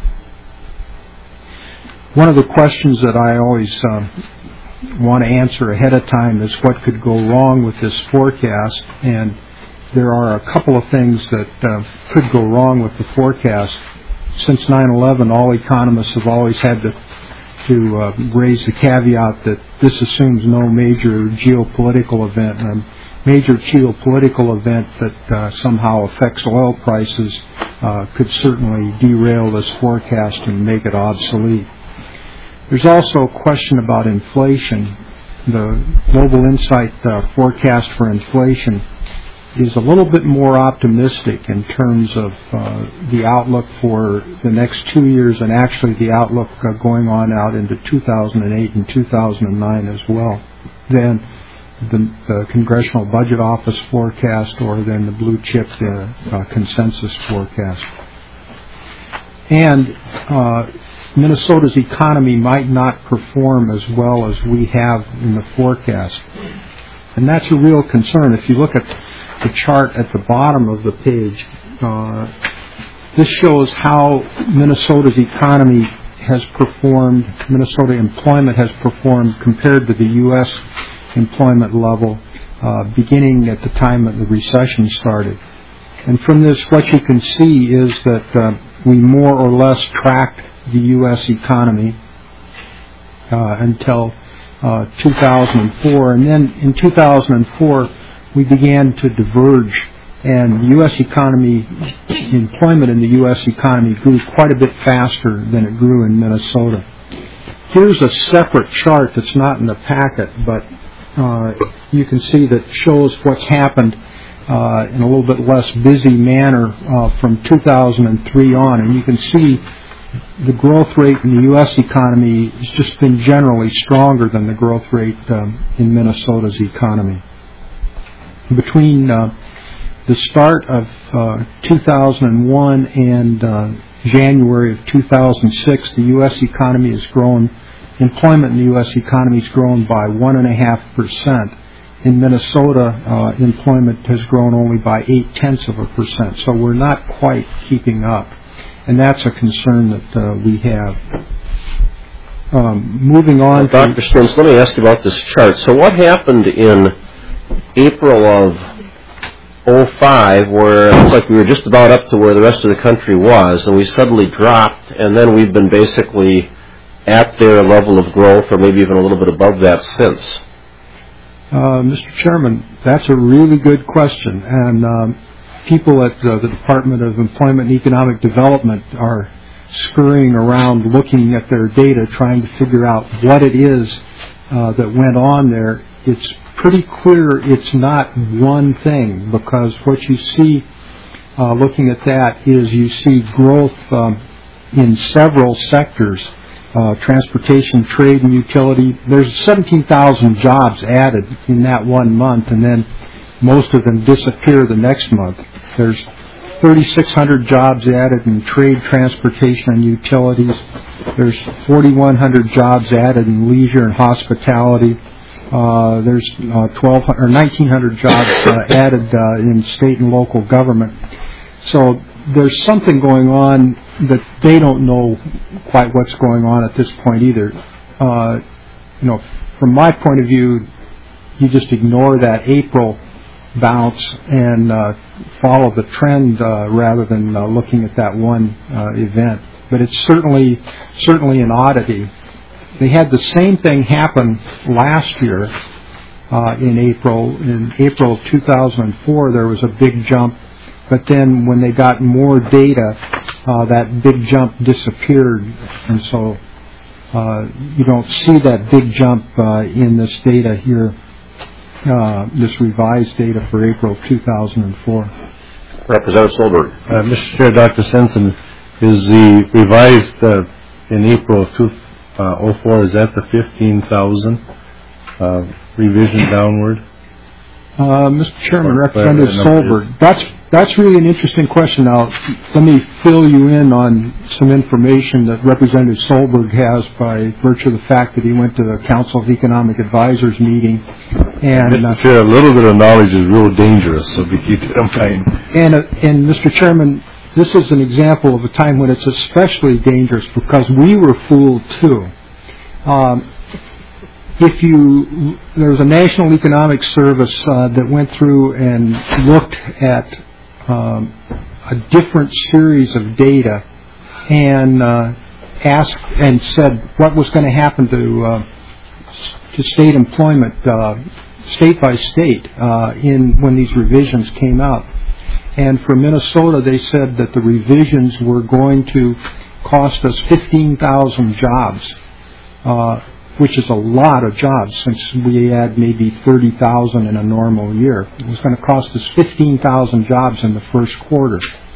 One of the questions that I always want to answer ahead of time is what could go wrong with this forecast, and there are a couple of things that could go wrong with the forecast. Since 9/11, all economists have always had to raise the caveat that this assumes no major geopolitical event, and a major geopolitical event that somehow affects oil prices could certainly derail this forecast and make it obsolete. There's also a question about inflation. The Global Insight forecast for inflation is a little bit more optimistic in terms of the outlook for the next 2 years, and actually the outlook going on out into 2008 and 2009 as well, than the Congressional Budget Office forecast or than the blue chip consensus forecast. And Minnesota's economy might not perform as well as we have in the forecast. And that's a real concern. If you look at the chart at the bottom of the page, this shows how Minnesota's economy has performed, Minnesota employment has performed compared to the U.S. employment level beginning at the time that the recession started. And from this, what you can see is that we more or less tracked the U.S. economy until 2004. And then in 2004, we began to diverge, and the U.S. economy, employment in the U.S. economy grew quite a bit faster than it grew in Minnesota. Here's a separate chart that's not in the packet, but you can see that shows what's happened in a little bit less busy manner from 2003 on, and you can see the growth rate in the U.S. economy has just been generally stronger than the growth rate in Minnesota's economy. Between the start of 2001 and January of 2006, the U.S. economy has grown, employment in the U.S. economy has grown by 1.5%. In Minnesota, employment has grown only by 0.8%, so we're not quite keeping up. And that's a concern that we have. Moving on. Dr. Stintz, let me ask you about this chart. So what happened in April of 2005, where it looks like we were just about up to where the rest of the country was, and we suddenly dropped, and then we've been basically at their level of growth, or maybe even a little bit above that since? Mr. Chairman, that's a really good question, and people at the Department of Employment and Economic Development are scurrying around looking at their data, trying to figure out what it is that went on there. It's pretty clear it's not one thing, because what you see looking at that is you see growth in several sectors, transportation, trade, and utility. There's 17,000 jobs added in that 1 month, and then most of them disappear the next month. There's 3,600 jobs added in trade, transportation, and utilities. There's 4,100 jobs added in leisure and hospitality. There's 1,900 jobs added in state and local government. So there's something going on that they don't know quite what's going on at this point either. From my point of view, you just ignore that April bounce and follow the trend rather than looking at that one event. But it's certainly an oddity. They had the same thing happen last year in April. In April of 2004, there was a big jump, but then when they got more data, that big jump disappeared, and so you don't see that big jump in this data here, this revised data for April 2004. Representative Solberg. Mr. Chair, Dr. Sensen, is the revised in April of 2004, is that the 15,000 revision downward? Mr. Chairman, Representative Solberg, that's really an interesting question. Now, let me fill you in on some information that Representative Solberg has by virtue of the fact that he went to the Council of Economic Advisors meeting. And Mr. Chair, a little bit of knowledge is real dangerous, so be keep it in mind. And Mr. Chairman, this is an example of a time when it's especially dangerous because we were fooled too. There was a National Economic Service that went through and looked at a different series of data and asked and said what was going to happen to state employment, state by state, when these revisions came out. And for Minnesota, they said that the revisions were going to cost us 15,000 jobs. Which is a lot of jobs since we had maybe 30,000 in a normal year. It was going to cost us 15,000 jobs in the first quarter.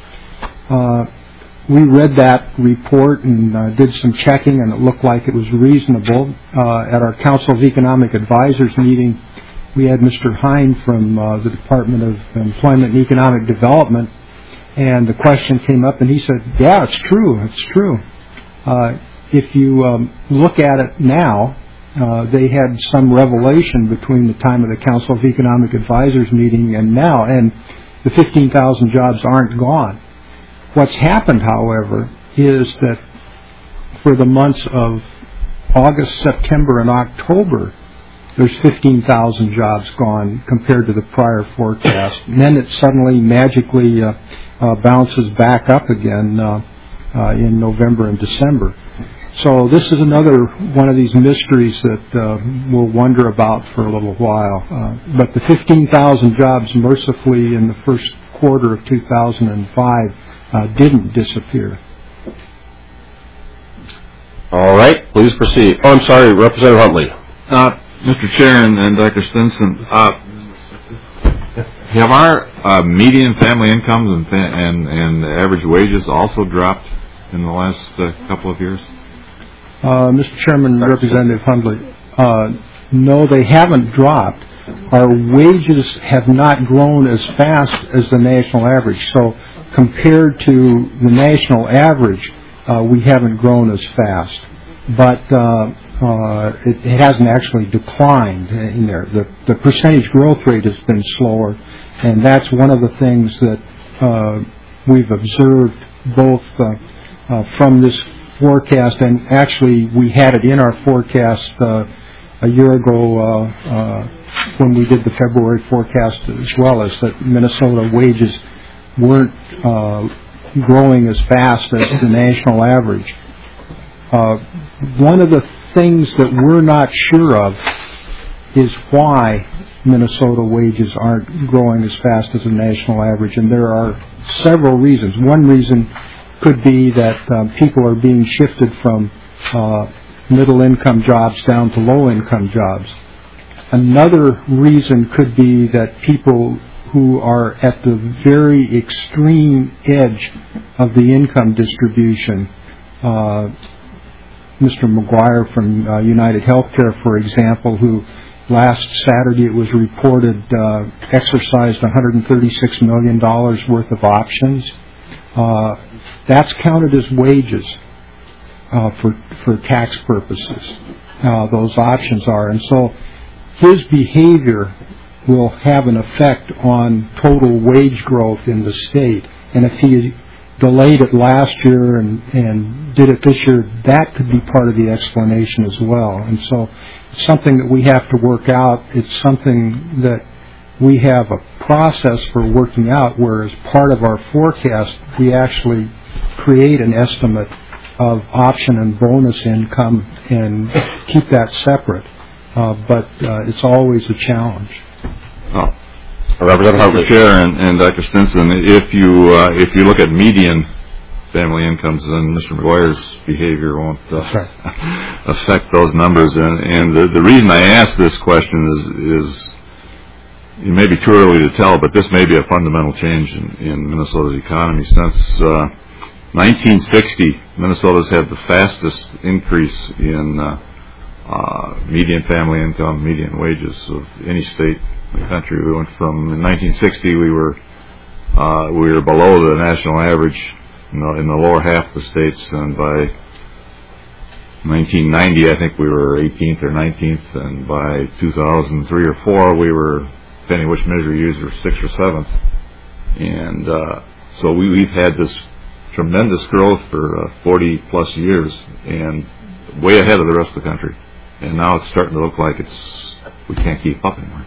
We read that report and did some checking, and it looked like it was reasonable. At our Council of Economic Advisors meeting, we had Mr. Hine from the Department of Employment and Economic Development, and the question came up, and he said, yeah, it's true. If you look at it now, they had some revelation between the time of the Council of Economic Advisors meeting and now, and the 15,000 jobs aren't gone. What's happened, however, is that for the months of August, September, and October, there's 15,000 jobs gone compared to the prior forecast. And then it suddenly magically bounces back up again in November and December. So this is another one of these mysteries that we'll wonder about for a little while. But the 15,000 jobs, mercifully, in the first quarter of 2005 didn't disappear. All right, please proceed. Oh, I'm sorry, Representative Huntley. Mr. Chair and Dr. Stinson, have our median family incomes and average wages also dropped in the last couple of years? Mr. Chairman, Representative Hundley, no, they haven't dropped. Our wages have not grown as fast as the national average. So compared to the national average, we haven't grown as fast. But it hasn't actually declined in there. The percentage growth rate has been slower, and that's one of the things that we've observed both from this forecast, and actually we had it in our forecast a year ago when we did the February forecast as well, as that Minnesota wages weren't growing as fast as the national average. One of the things that we're not sure of is why Minnesota wages aren't growing as fast as the national average, and there are several reasons. One reason could be that people are being shifted from middle-income jobs down to low-income jobs. Another reason could be that people who are at the very extreme edge of the income distribution, Mr. McGuire from United Healthcare, for example, who last Saturday it was reported exercised $136 million worth of options. That's counted as wages for tax purposes. Those options are. And so his behavior will have an effect on total wage growth in the state. And if he delayed it last year and did it this year, that could be part of the explanation as well. And so it's something that we have to work out. It's something that we have a process for working out, where as part of our forecast, we actually create an estimate of option and bonus income and keep that separate. But it's always a challenge. Mr. Chair and Dr. Stinson, if you look at median family incomes, then Mr. McGuire's behavior won't affect those numbers. And the reason I ask this question is it may be too early to tell, but this may be a fundamental change in Minnesota's economy. Since 1960, Minnesota's had the fastest increase in median family income, median wages of any state in the country. We went from, in 1960, we were below the national average in the lower half of the states, and by 1990, I think we were 18th or 19th, and by 2003 or 4, we were, depending which measure you use, 6th or 7th. And so we've had this tremendous growth for 40 plus years, and way ahead of the rest of the country. And now it's starting to look like we can't keep up anymore.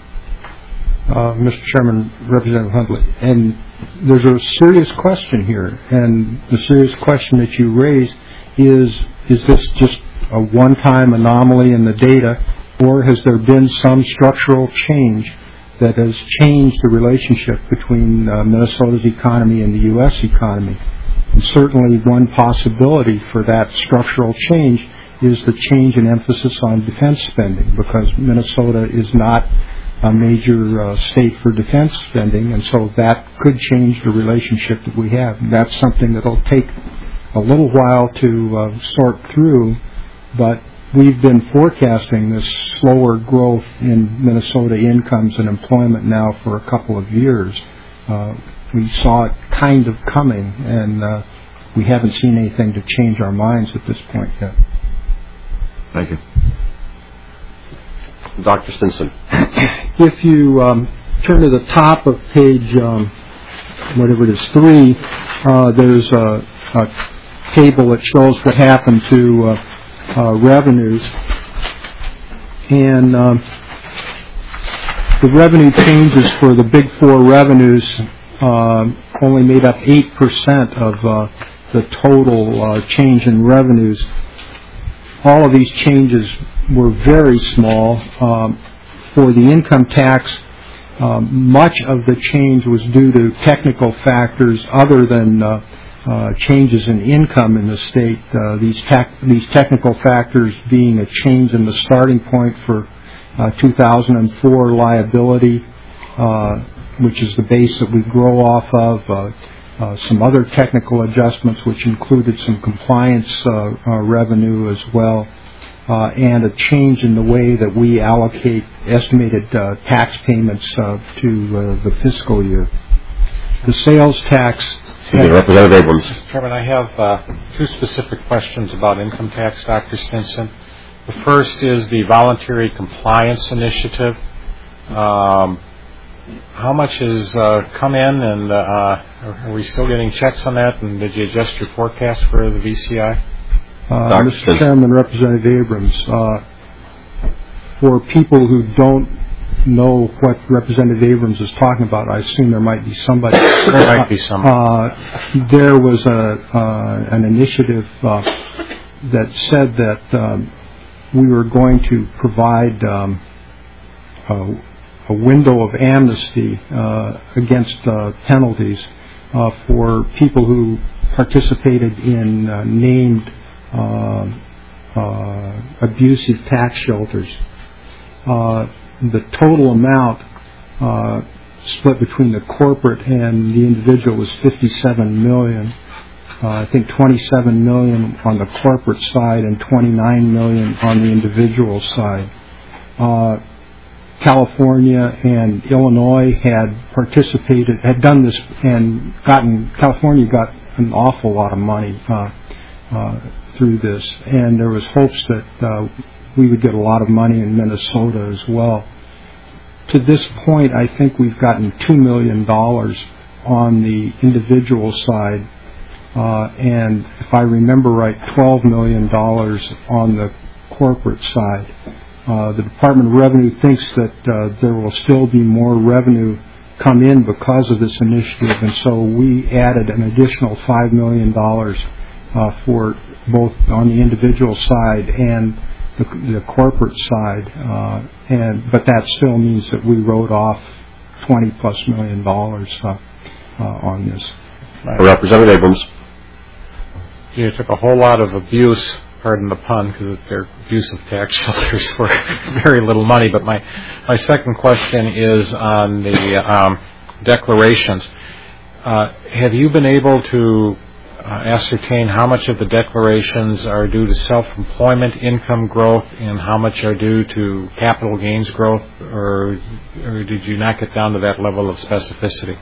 Mr. Chairman, Representative Huntley, and there's a serious question here, and the serious question that you raise is this just a one-time anomaly in the data, or has there been some structural change that has changed the relationship between Minnesota's economy and the U.S. economy? And certainly one possibility for that structural change is the change in emphasis on defense spending, because Minnesota is not a major state for defense spending, and so that could change the relationship that we have. And that's something that will take a little while to sort through, but we've been forecasting this slower growth in Minnesota incomes and employment now for a couple of years. We saw it kind of coming, and we haven't seen anything to change our minds at this point yet. Thank you. Dr. Stinson. If you turn to the top of page, whatever it is, 3, there's a table that shows what happened to revenues. And the revenue changes for the big 4 revenues only made up 8% of the total change in revenues. All of these changes were very small. For the income tax, much of the change was due to technical factors other than changes in income in the state. These technical factors being a change in the starting point for 2004 liability, which is the base that we grow off of, some other technical adjustments which included some compliance revenue as well, and a change in the way that we allocate estimated tax payments to the fiscal year. The sales tax... Representative Abrams. Mr. Chairman, I have 2 specific questions about income tax, Dr. Stinson. The first is the voluntary compliance initiative. How much has come in, and are we still getting checks on that, and did you adjust your forecast for the VCI? Mr. Chairman, Representative Abrams, for people who don't know what Representative Abrams is talking about, I assume there might be somebody. There might be somebody. There was an initiative that said that we were going to provide a window of amnesty against penalties for people who participated in named abusive tax shelters. The total amount split between the corporate and the individual was $57 million. I think $27 million on the corporate side and $29 million on the individual side. California and Illinois had participated, had done this, and California got an awful lot of money through this, and there was hopes that we would get a lot of money in Minnesota as well. To this point, I think we've gotten $2 million on the individual side, and if I remember right, $12 million on the corporate side. The Department of Revenue thinks that there will still be more revenue come in because of this initiative, and so we added an additional $5 million for both on the individual side and the corporate side, but that still means that we wrote off $20+ million on this. Representative Abrams. You took a whole lot of abuse, pardon the pun, because they're abusive tax shelters for very little money. But my second question is on the declarations. Have you been able to ascertain how much of the declarations are due to self-employment income growth and how much are due to capital gains growth, or did you not get down to that level of specificity?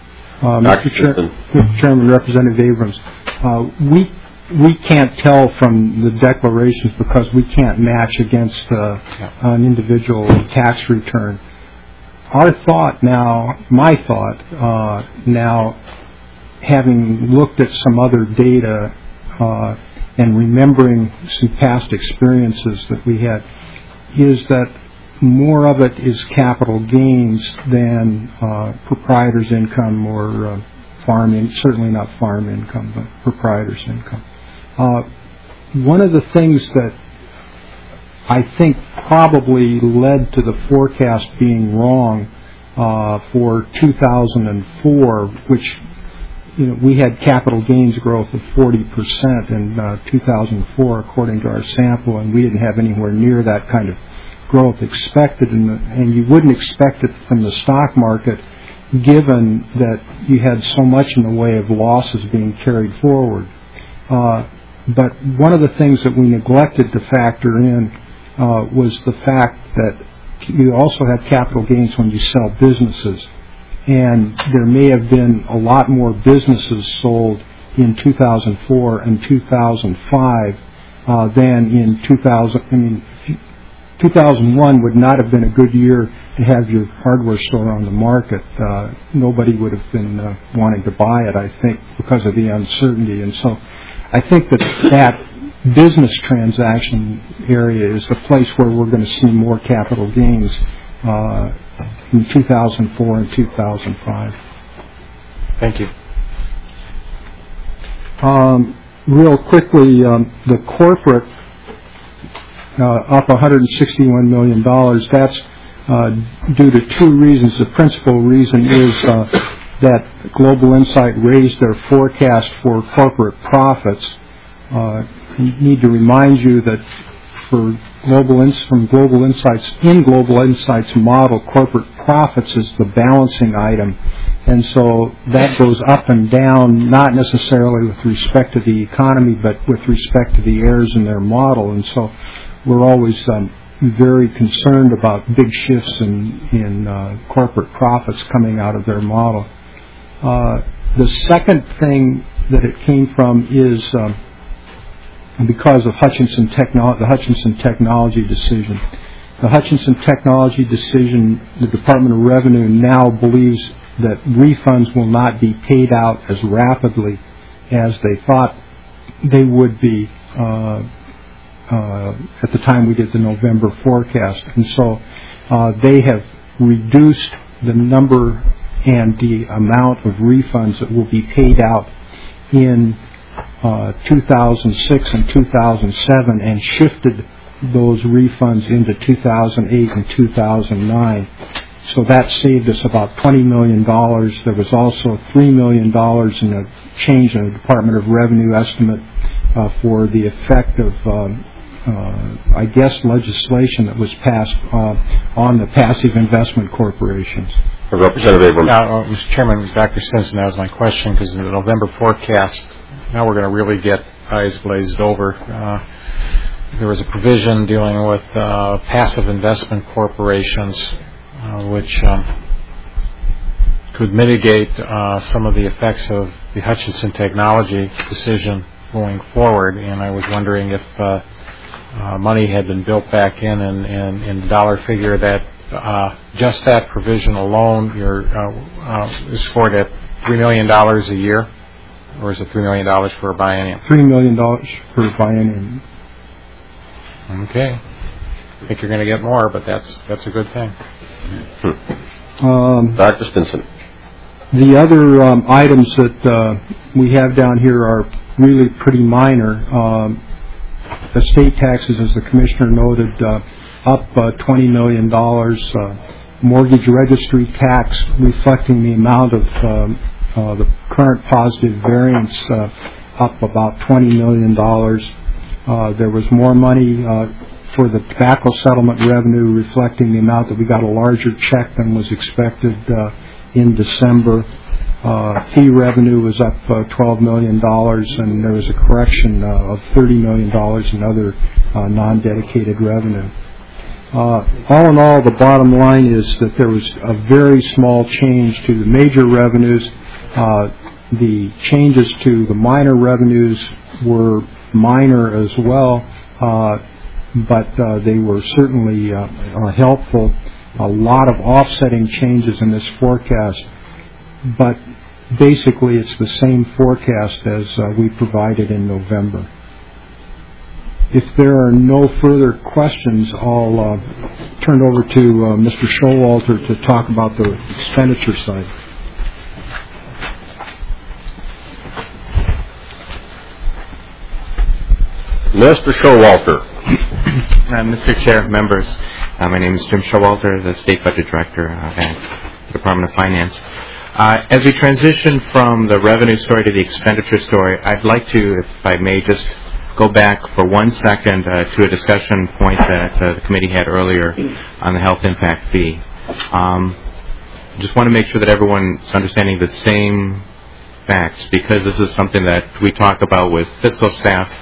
Mr. Chairman, Representative Abrams, we can't tell from the declarations because we can't match against an individual tax return. Our thought now, my thought now, having looked at some other data and remembering some past experiences that we had, is that more of it is capital gains than proprietor's income or certainly not farm income, but proprietor's income. One of the things that I think probably led to the forecast being wrong for 2004, which we had capital gains growth of 40% in 2004 according to our sample, and we didn't have anywhere near that kind of growth expected, and you wouldn't expect it from the stock market given that you had so much in the way of losses being carried forward. But one of the things that we neglected to factor in was the fact that you also have capital gains when you sell businesses. And there may have been a lot more businesses sold in 2004 and 2005 than in 2000. 2001 would not have been a good year to have your hardware store on the market. Nobody would have been wanting to buy it, I think, because of the uncertainty. And so I think that business transaction area is the place where we're going to see more capital gains in 2004 and 2005. Thank you. Real quickly, the corporate up $161 million. That's due to two reasons. The principal reason is that Global Insight raised their forecast for corporate profits. I need to remind you that from Global Insight's model, corporate profits is the balancing item. And so that goes up and down, not necessarily with respect to the economy, but with respect to the errors in their model. And so we're always very concerned about big shifts in corporate profits coming out of their model. The second thing that it came from is because of the Hutchinson Technology decision. The Hutchinson Technology decision, the Department of Revenue now believes that refunds will not be paid out as rapidly as they thought they would be at the time we did the November forecast. And so they have reduced the number and the amount of refunds that will be paid out in 2006 and 2007 and shifted those refunds into 2008 and 2009. So that saved us about $20 million. There was also $3 million in a change in the Department of Revenue estimate for the effect of, legislation that was passed on the passive investment corporations. Representative Abrams. Mr. Chairman, Dr. Stinson, that was my question, because in the November forecast, now we're going to really get eyes glazed over. There was a provision dealing with passive investment corporations, which could mitigate some of the effects of the Hutchinson Technology decision going forward. And I was wondering if money had been built back in the dollar figure that just that provision alone is scored at $3 million a year, or is it $3 million for a biennium? $3 million for a biennium. Okay. I think you're going to get more, but that's a good thing. Dr. Stinson. The other items that we have down here are really pretty minor. Estate taxes, as the Commissioner noted, up $20 million. Mortgage registry tax, reflecting the amount of the current positive variance, up about $20 million. There was more money for the tobacco settlement revenue, reflecting the amount that we got a larger check than was expected in December. Fee revenue was up $12 million, and there was a correction of $30 million in other non-dedicated revenue. All in all, the bottom line is that there was a very small change to the major revenues. The changes to the minor revenues were minor as well, but they were certainly helpful. A lot of offsetting changes in this forecast, but basically it's the same forecast as we provided in November. If there are no further questions, I'll turn it over to Mr. Showalter to talk about the expenditure side. Mr. Showalter. Mr. Chair, members, my name is Jim Showalter, the State Budget Director at the Department of Finance. As we transition from the revenue story to the expenditure story, I'd like to, if I may, just go back for 1 second to a discussion point that the committee had earlier on the health impact fee. Just want to make sure that everyone's understanding the same facts, because this is something that we talk about with fiscal staff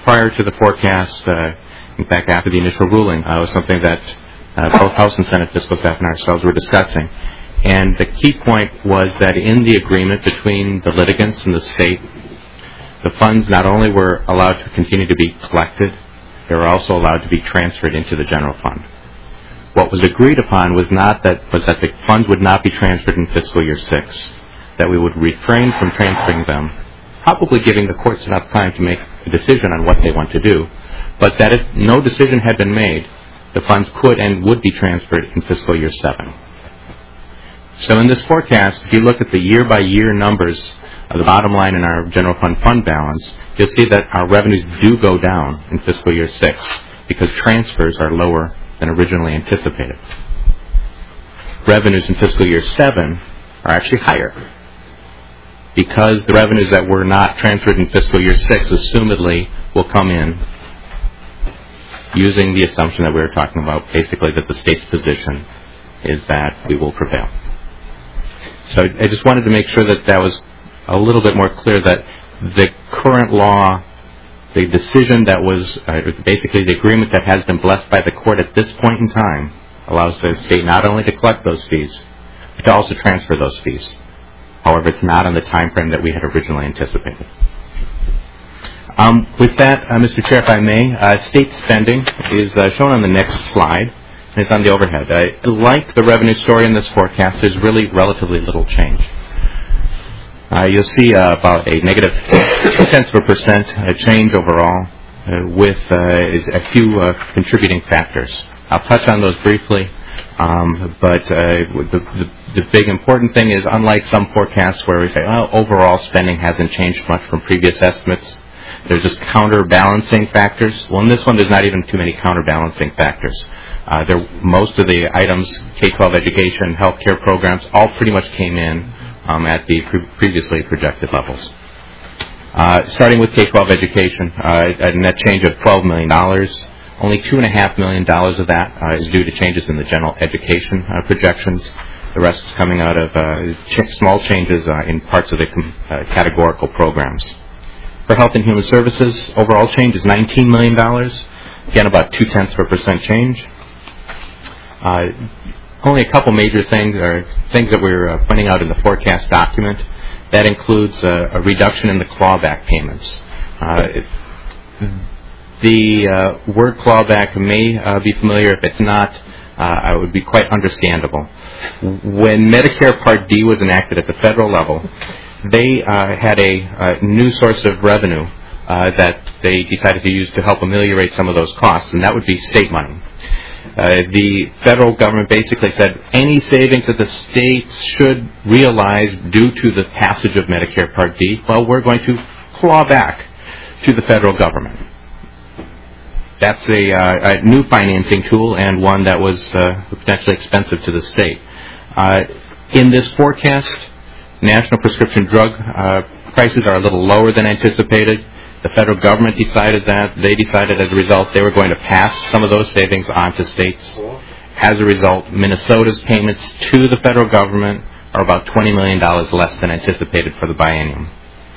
prior to the forecast, in fact, after the initial ruling, was something that both House and Senate fiscal staff and ourselves were discussing. And the key point was that in the agreement between the litigants and the state, the funds not only were allowed to continue to be collected, they were also allowed to be transferred into the general fund. What was agreed upon was that the funds would not be transferred in fiscal year 6, that we would refrain from transferring them, probably giving the courts enough time to make a decision on what they want to do, but that if no decision had been made, the funds could and would be transferred in fiscal year 7. So in this forecast, if you look at the year-by-year numbers of the bottom line in our general fund balance, you'll see that our revenues do go down in fiscal year 6 because transfers are lower than originally anticipated. Revenues in fiscal year 7 are actually higher because the revenues that were not transferred in fiscal year 6 assumedly will come in using the assumption that we were talking about, basically that the state's position is that we will prevail. So I just wanted to make sure that that was a little bit more clear, that the current law, the decision that was basically the agreement that has been blessed by the court at this point in time, allows the state not only to collect those fees, but to also transfer those fees. However, it's not on the time frame that we had originally anticipated. With that, Mr. Chair, if I may, state spending is shown on the next slide, and it's on the overhead. Like the revenue story in this forecast, there's really relatively little change. You'll see about a negative 0.2% change overall, with a few contributing factors. I'll touch on those briefly, but the big important thing is, unlike some forecasts where we say, oh, overall spending hasn't changed much from previous estimates, there's just counterbalancing factors. Well, in this one, there's not even too many counterbalancing factors. Most of the items, K-12 education, healthcare programs, all pretty much came in at the previously projected levels. Starting with K-12 education, a net change of $12 million. Only $2.5 million of that is due to changes in the general education projections. The rest is coming out of small changes in parts of the categorical programs. For Health and Human Services, overall change is $19 million. Again, about 0.2% change. Only a couple major things, or things that we're pointing out in the forecast document. That includes a reduction in the clawback payments. The word clawback may be familiar. If it's not, it would be quite understandable. When Medicare Part D was enacted at the federal level, they had a new source of revenue that they decided to use to help ameliorate some of those costs, and that would be state money. The federal government basically said any savings that the states should realize due to the passage of Medicare Part D, well, we're going to claw back to the federal government. That's a new financing tool, and one that was potentially expensive to the state. In this forecast, national prescription drug prices are a little lower than anticipated. The federal government decided that. They decided as a result they were going to pass some of those savings on to states. As a result, Minnesota's payments to the federal government are about $20 million less than anticipated for the biennium.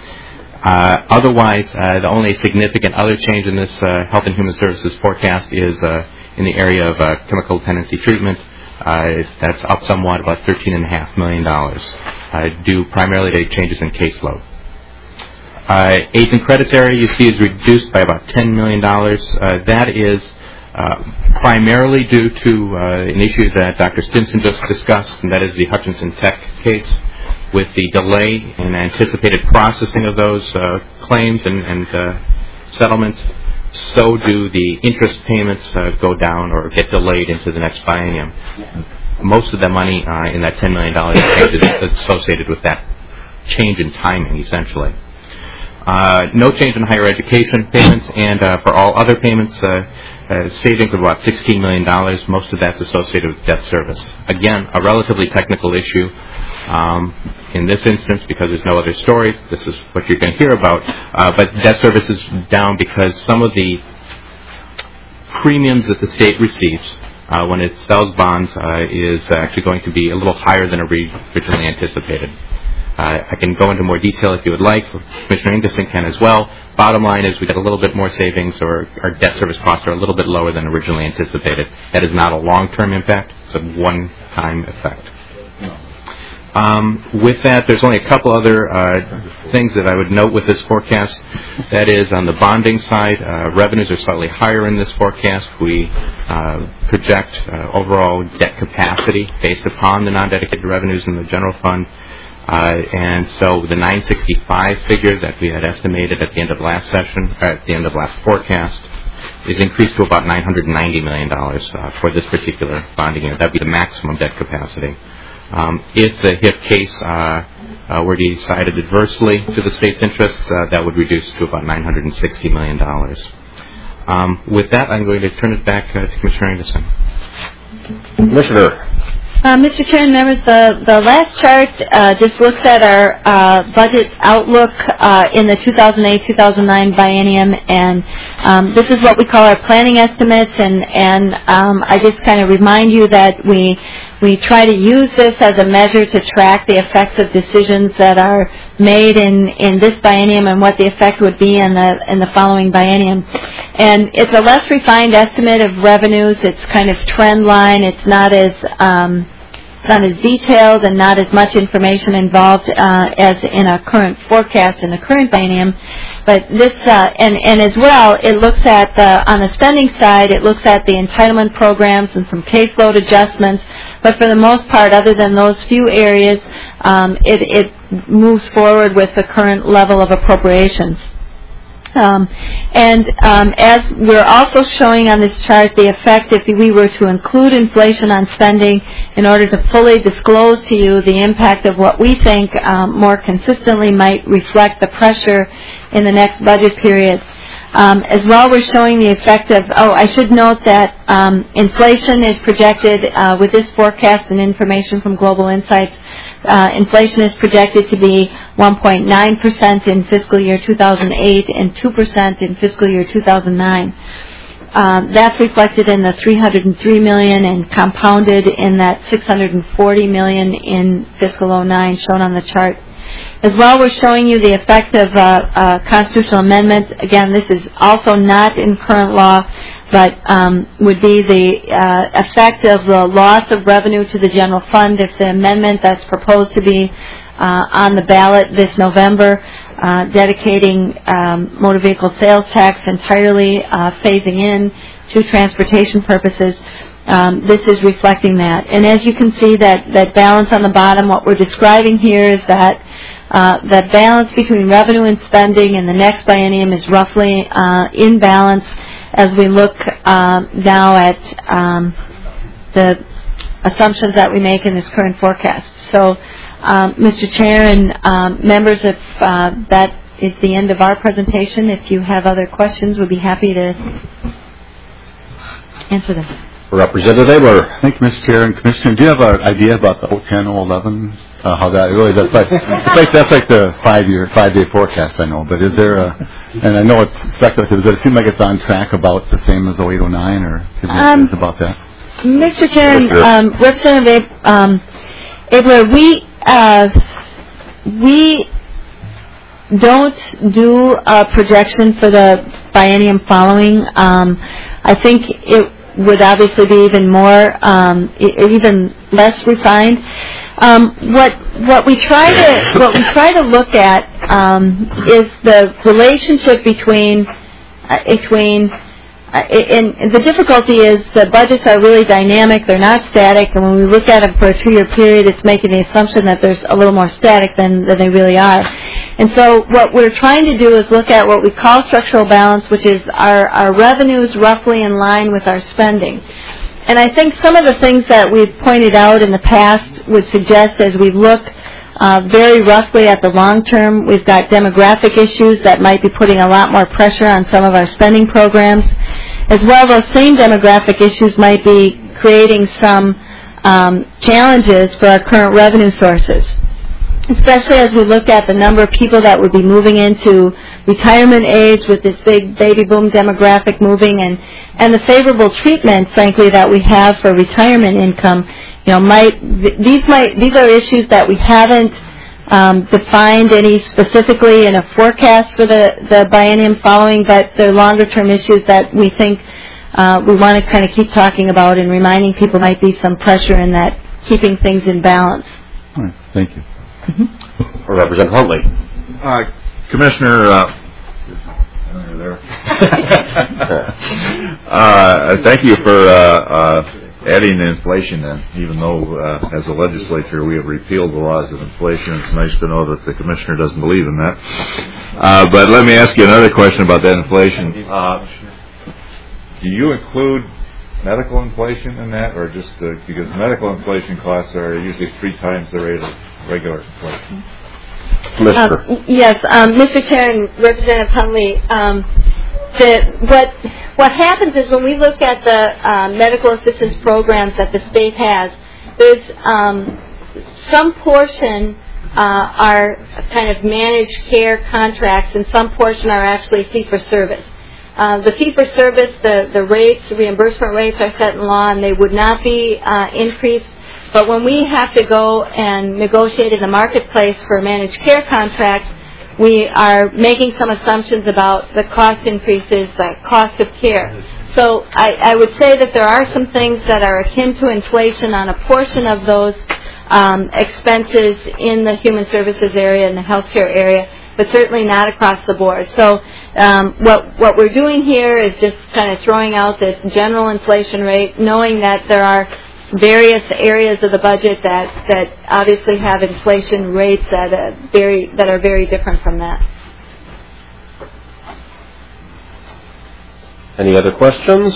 Otherwise, the only significant other change in this Health and Human Services forecast is in the area of chemical dependency treatment. That's up somewhat, about $13.5 million, due primarily to changes in caseload. Aids and credits area you see is reduced by about $10 million. That is primarily due to an issue that Dr. Stinson just discussed, and that is the Hutchinson Tech case. With the delay in anticipated processing of those claims and settlements, so do the interest payments go down or get delayed into the next biennium. Most of the money in that $10 million change is associated with that change in timing, essentially. No change in higher education payments, and for all other payments, savings of about $16 million. Most of that's associated with debt service. Again, a relatively technical issue. In this instance, because there's no other stories, this is what you're going to hear about. But debt service is down because some of the premiums that the state receives when it sells bonds is actually going to be a little higher than originally anticipated. I can go into more detail if you would like. Commissioner Ingerson can as well. bottom line is we got a little bit more savings, or our debt service costs are a little bit lower than originally anticipated. That is not a long-term impact. It's a one-time effect. With that, there's only a couple other things that I would note with this forecast. That is, on the bonding side, revenues are slightly higher in this forecast. We project overall debt capacity based upon the non-dedicated revenues in the general fund. And so the 965 figure that we had estimated at the end of last session, at the end of last forecast, is increased to about $990 million for this particular bonding year. That would be the maximum debt capacity. If the HIF case were decided adversely to the state's interests, that would reduce to about $960 million. With that, I'm going to turn it back to Commissioner Anderson. Commissioner. Mr. Chair and members, the last chart just looks at our budget outlook in the 2008-2009 biennium, and this is what we call our planning estimates, and I just kind of remind you that we try to use this as a measure to track the effects of decisions that are made in this biennium and what the effect would be in the following biennium. And it's a less refined estimate of revenues. It's kind of trend line. It's not as detailed and not as much information involved as in our current forecast in the current biennium. But this, and as well, it looks at on the spending side, it looks at the entitlement programs and some caseload adjustments. But for the most part, other than those few areas, it moves forward with the current level of appropriations. As we're also showing on this chart, the effect if we were to include inflation on spending in order to fully disclose to you the impact of what we think more consistently might reflect the pressure in the next budget period. As well, we're showing the effect of, I should note that inflation is projected with this forecast and information from Global Insights. Inflation is projected to be 1.9% in fiscal year 2008 and 2% in fiscal year 2009. That's reflected in the $303 million and compounded in that $640 million in fiscal 09 shown on the chart. As well, we're showing you the effect of constitutional amendments. Again, this is also not in current law, but would be the effect of the loss of revenue to the general fund if the amendment that's proposed to be on the ballot this November, dedicating motor vehicle sales tax entirely, phasing in to transportation purposes. This is reflecting that. And as you can see, that balance on the bottom, what we're describing here is that that balance between revenue and spending in the next biennium is roughly in balance as we look now at the assumptions that we make in this current forecast. So, Mr. Chair and members, if that is the end of our presentation, if you have other questions, we'd be happy to answer them. Representative Abler. Thank you, Mr. Chair and Commissioner. Do you have an idea about the 010, 011? How that really that's like the 5-day forecast, I know. But is there and I know it's speculative, but it seems like it's on track about the same as 08, 09, or can you say about that? Mr. Chair and Representative Abler, we don't do a projection for the biennium following. I think it would obviously be even more, even less refined. What we try to look at is the relationship between and the difficulty is the budgets are really dynamic, they're not static, and when we look at them for a 2-year period, it's making the assumption that there's a little more static than they really are. And so what we're trying to do is look at what we call structural balance, which is our revenues roughly in line with our spending. And I think some of the things that we've pointed out in the past would suggest as we look very roughly at the long term, we've got demographic issues that might be putting a lot more pressure on some of our spending programs. As well, those same demographic issues might be creating some challenges for our current revenue sources, especially as we look at the number of people that would be moving into retirement age with this big baby boom demographic moving, and the favorable treatment, frankly, that we have for retirement income. You know, these are issues that we haven't defined any specifically in a forecast for the biennium following, but they're longer-term issues that we think we want to kind of keep talking about and reminding people might be some pressure in that keeping things in balance. All right. Thank you. Or Representative Huntley. Commissioner, thank you for adding the inflation in, even though as a legislature we have repealed the laws of inflation. It's nice to know that the commissioner doesn't believe in that. But let me ask you another question about that inflation. Do you include medical inflation in that, or just because medical inflation costs are usually 3 times the rate of regular inflation? Yes, Mr. Chair and Representative Huntley, what happens is when we look at the medical assistance programs that the state has, there's some portion are kind of managed care contracts, and some portion are actually fee-for-service. The fee-for-service, the rates, the reimbursement rates are set in law, and they would not be increased. But when we have to go and negotiate in the marketplace for managed care contracts, we are making some assumptions about the cost increases, the cost of care. So I would say that there are some things that are akin to inflation on a portion of those expenses in the human services area and the healthcare area, but certainly not across the board. So what we're doing here is just kind of throwing out this general inflation rate, knowing that there are various areas of the budget that obviously have inflation rates that are very different from that. Any other questions?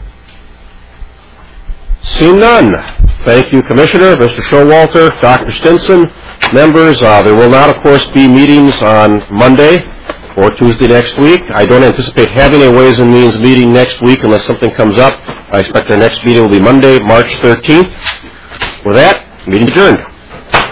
Seeing none. Thank you, Commissioner, Mr. Showalter, Dr. Stinson. Members, there will not, of course, be meetings on Monday or Tuesday next week. I don't anticipate having a Ways and Means meeting next week unless something comes up. I expect our next meeting will be Monday, March 13th. With that, meeting adjourned.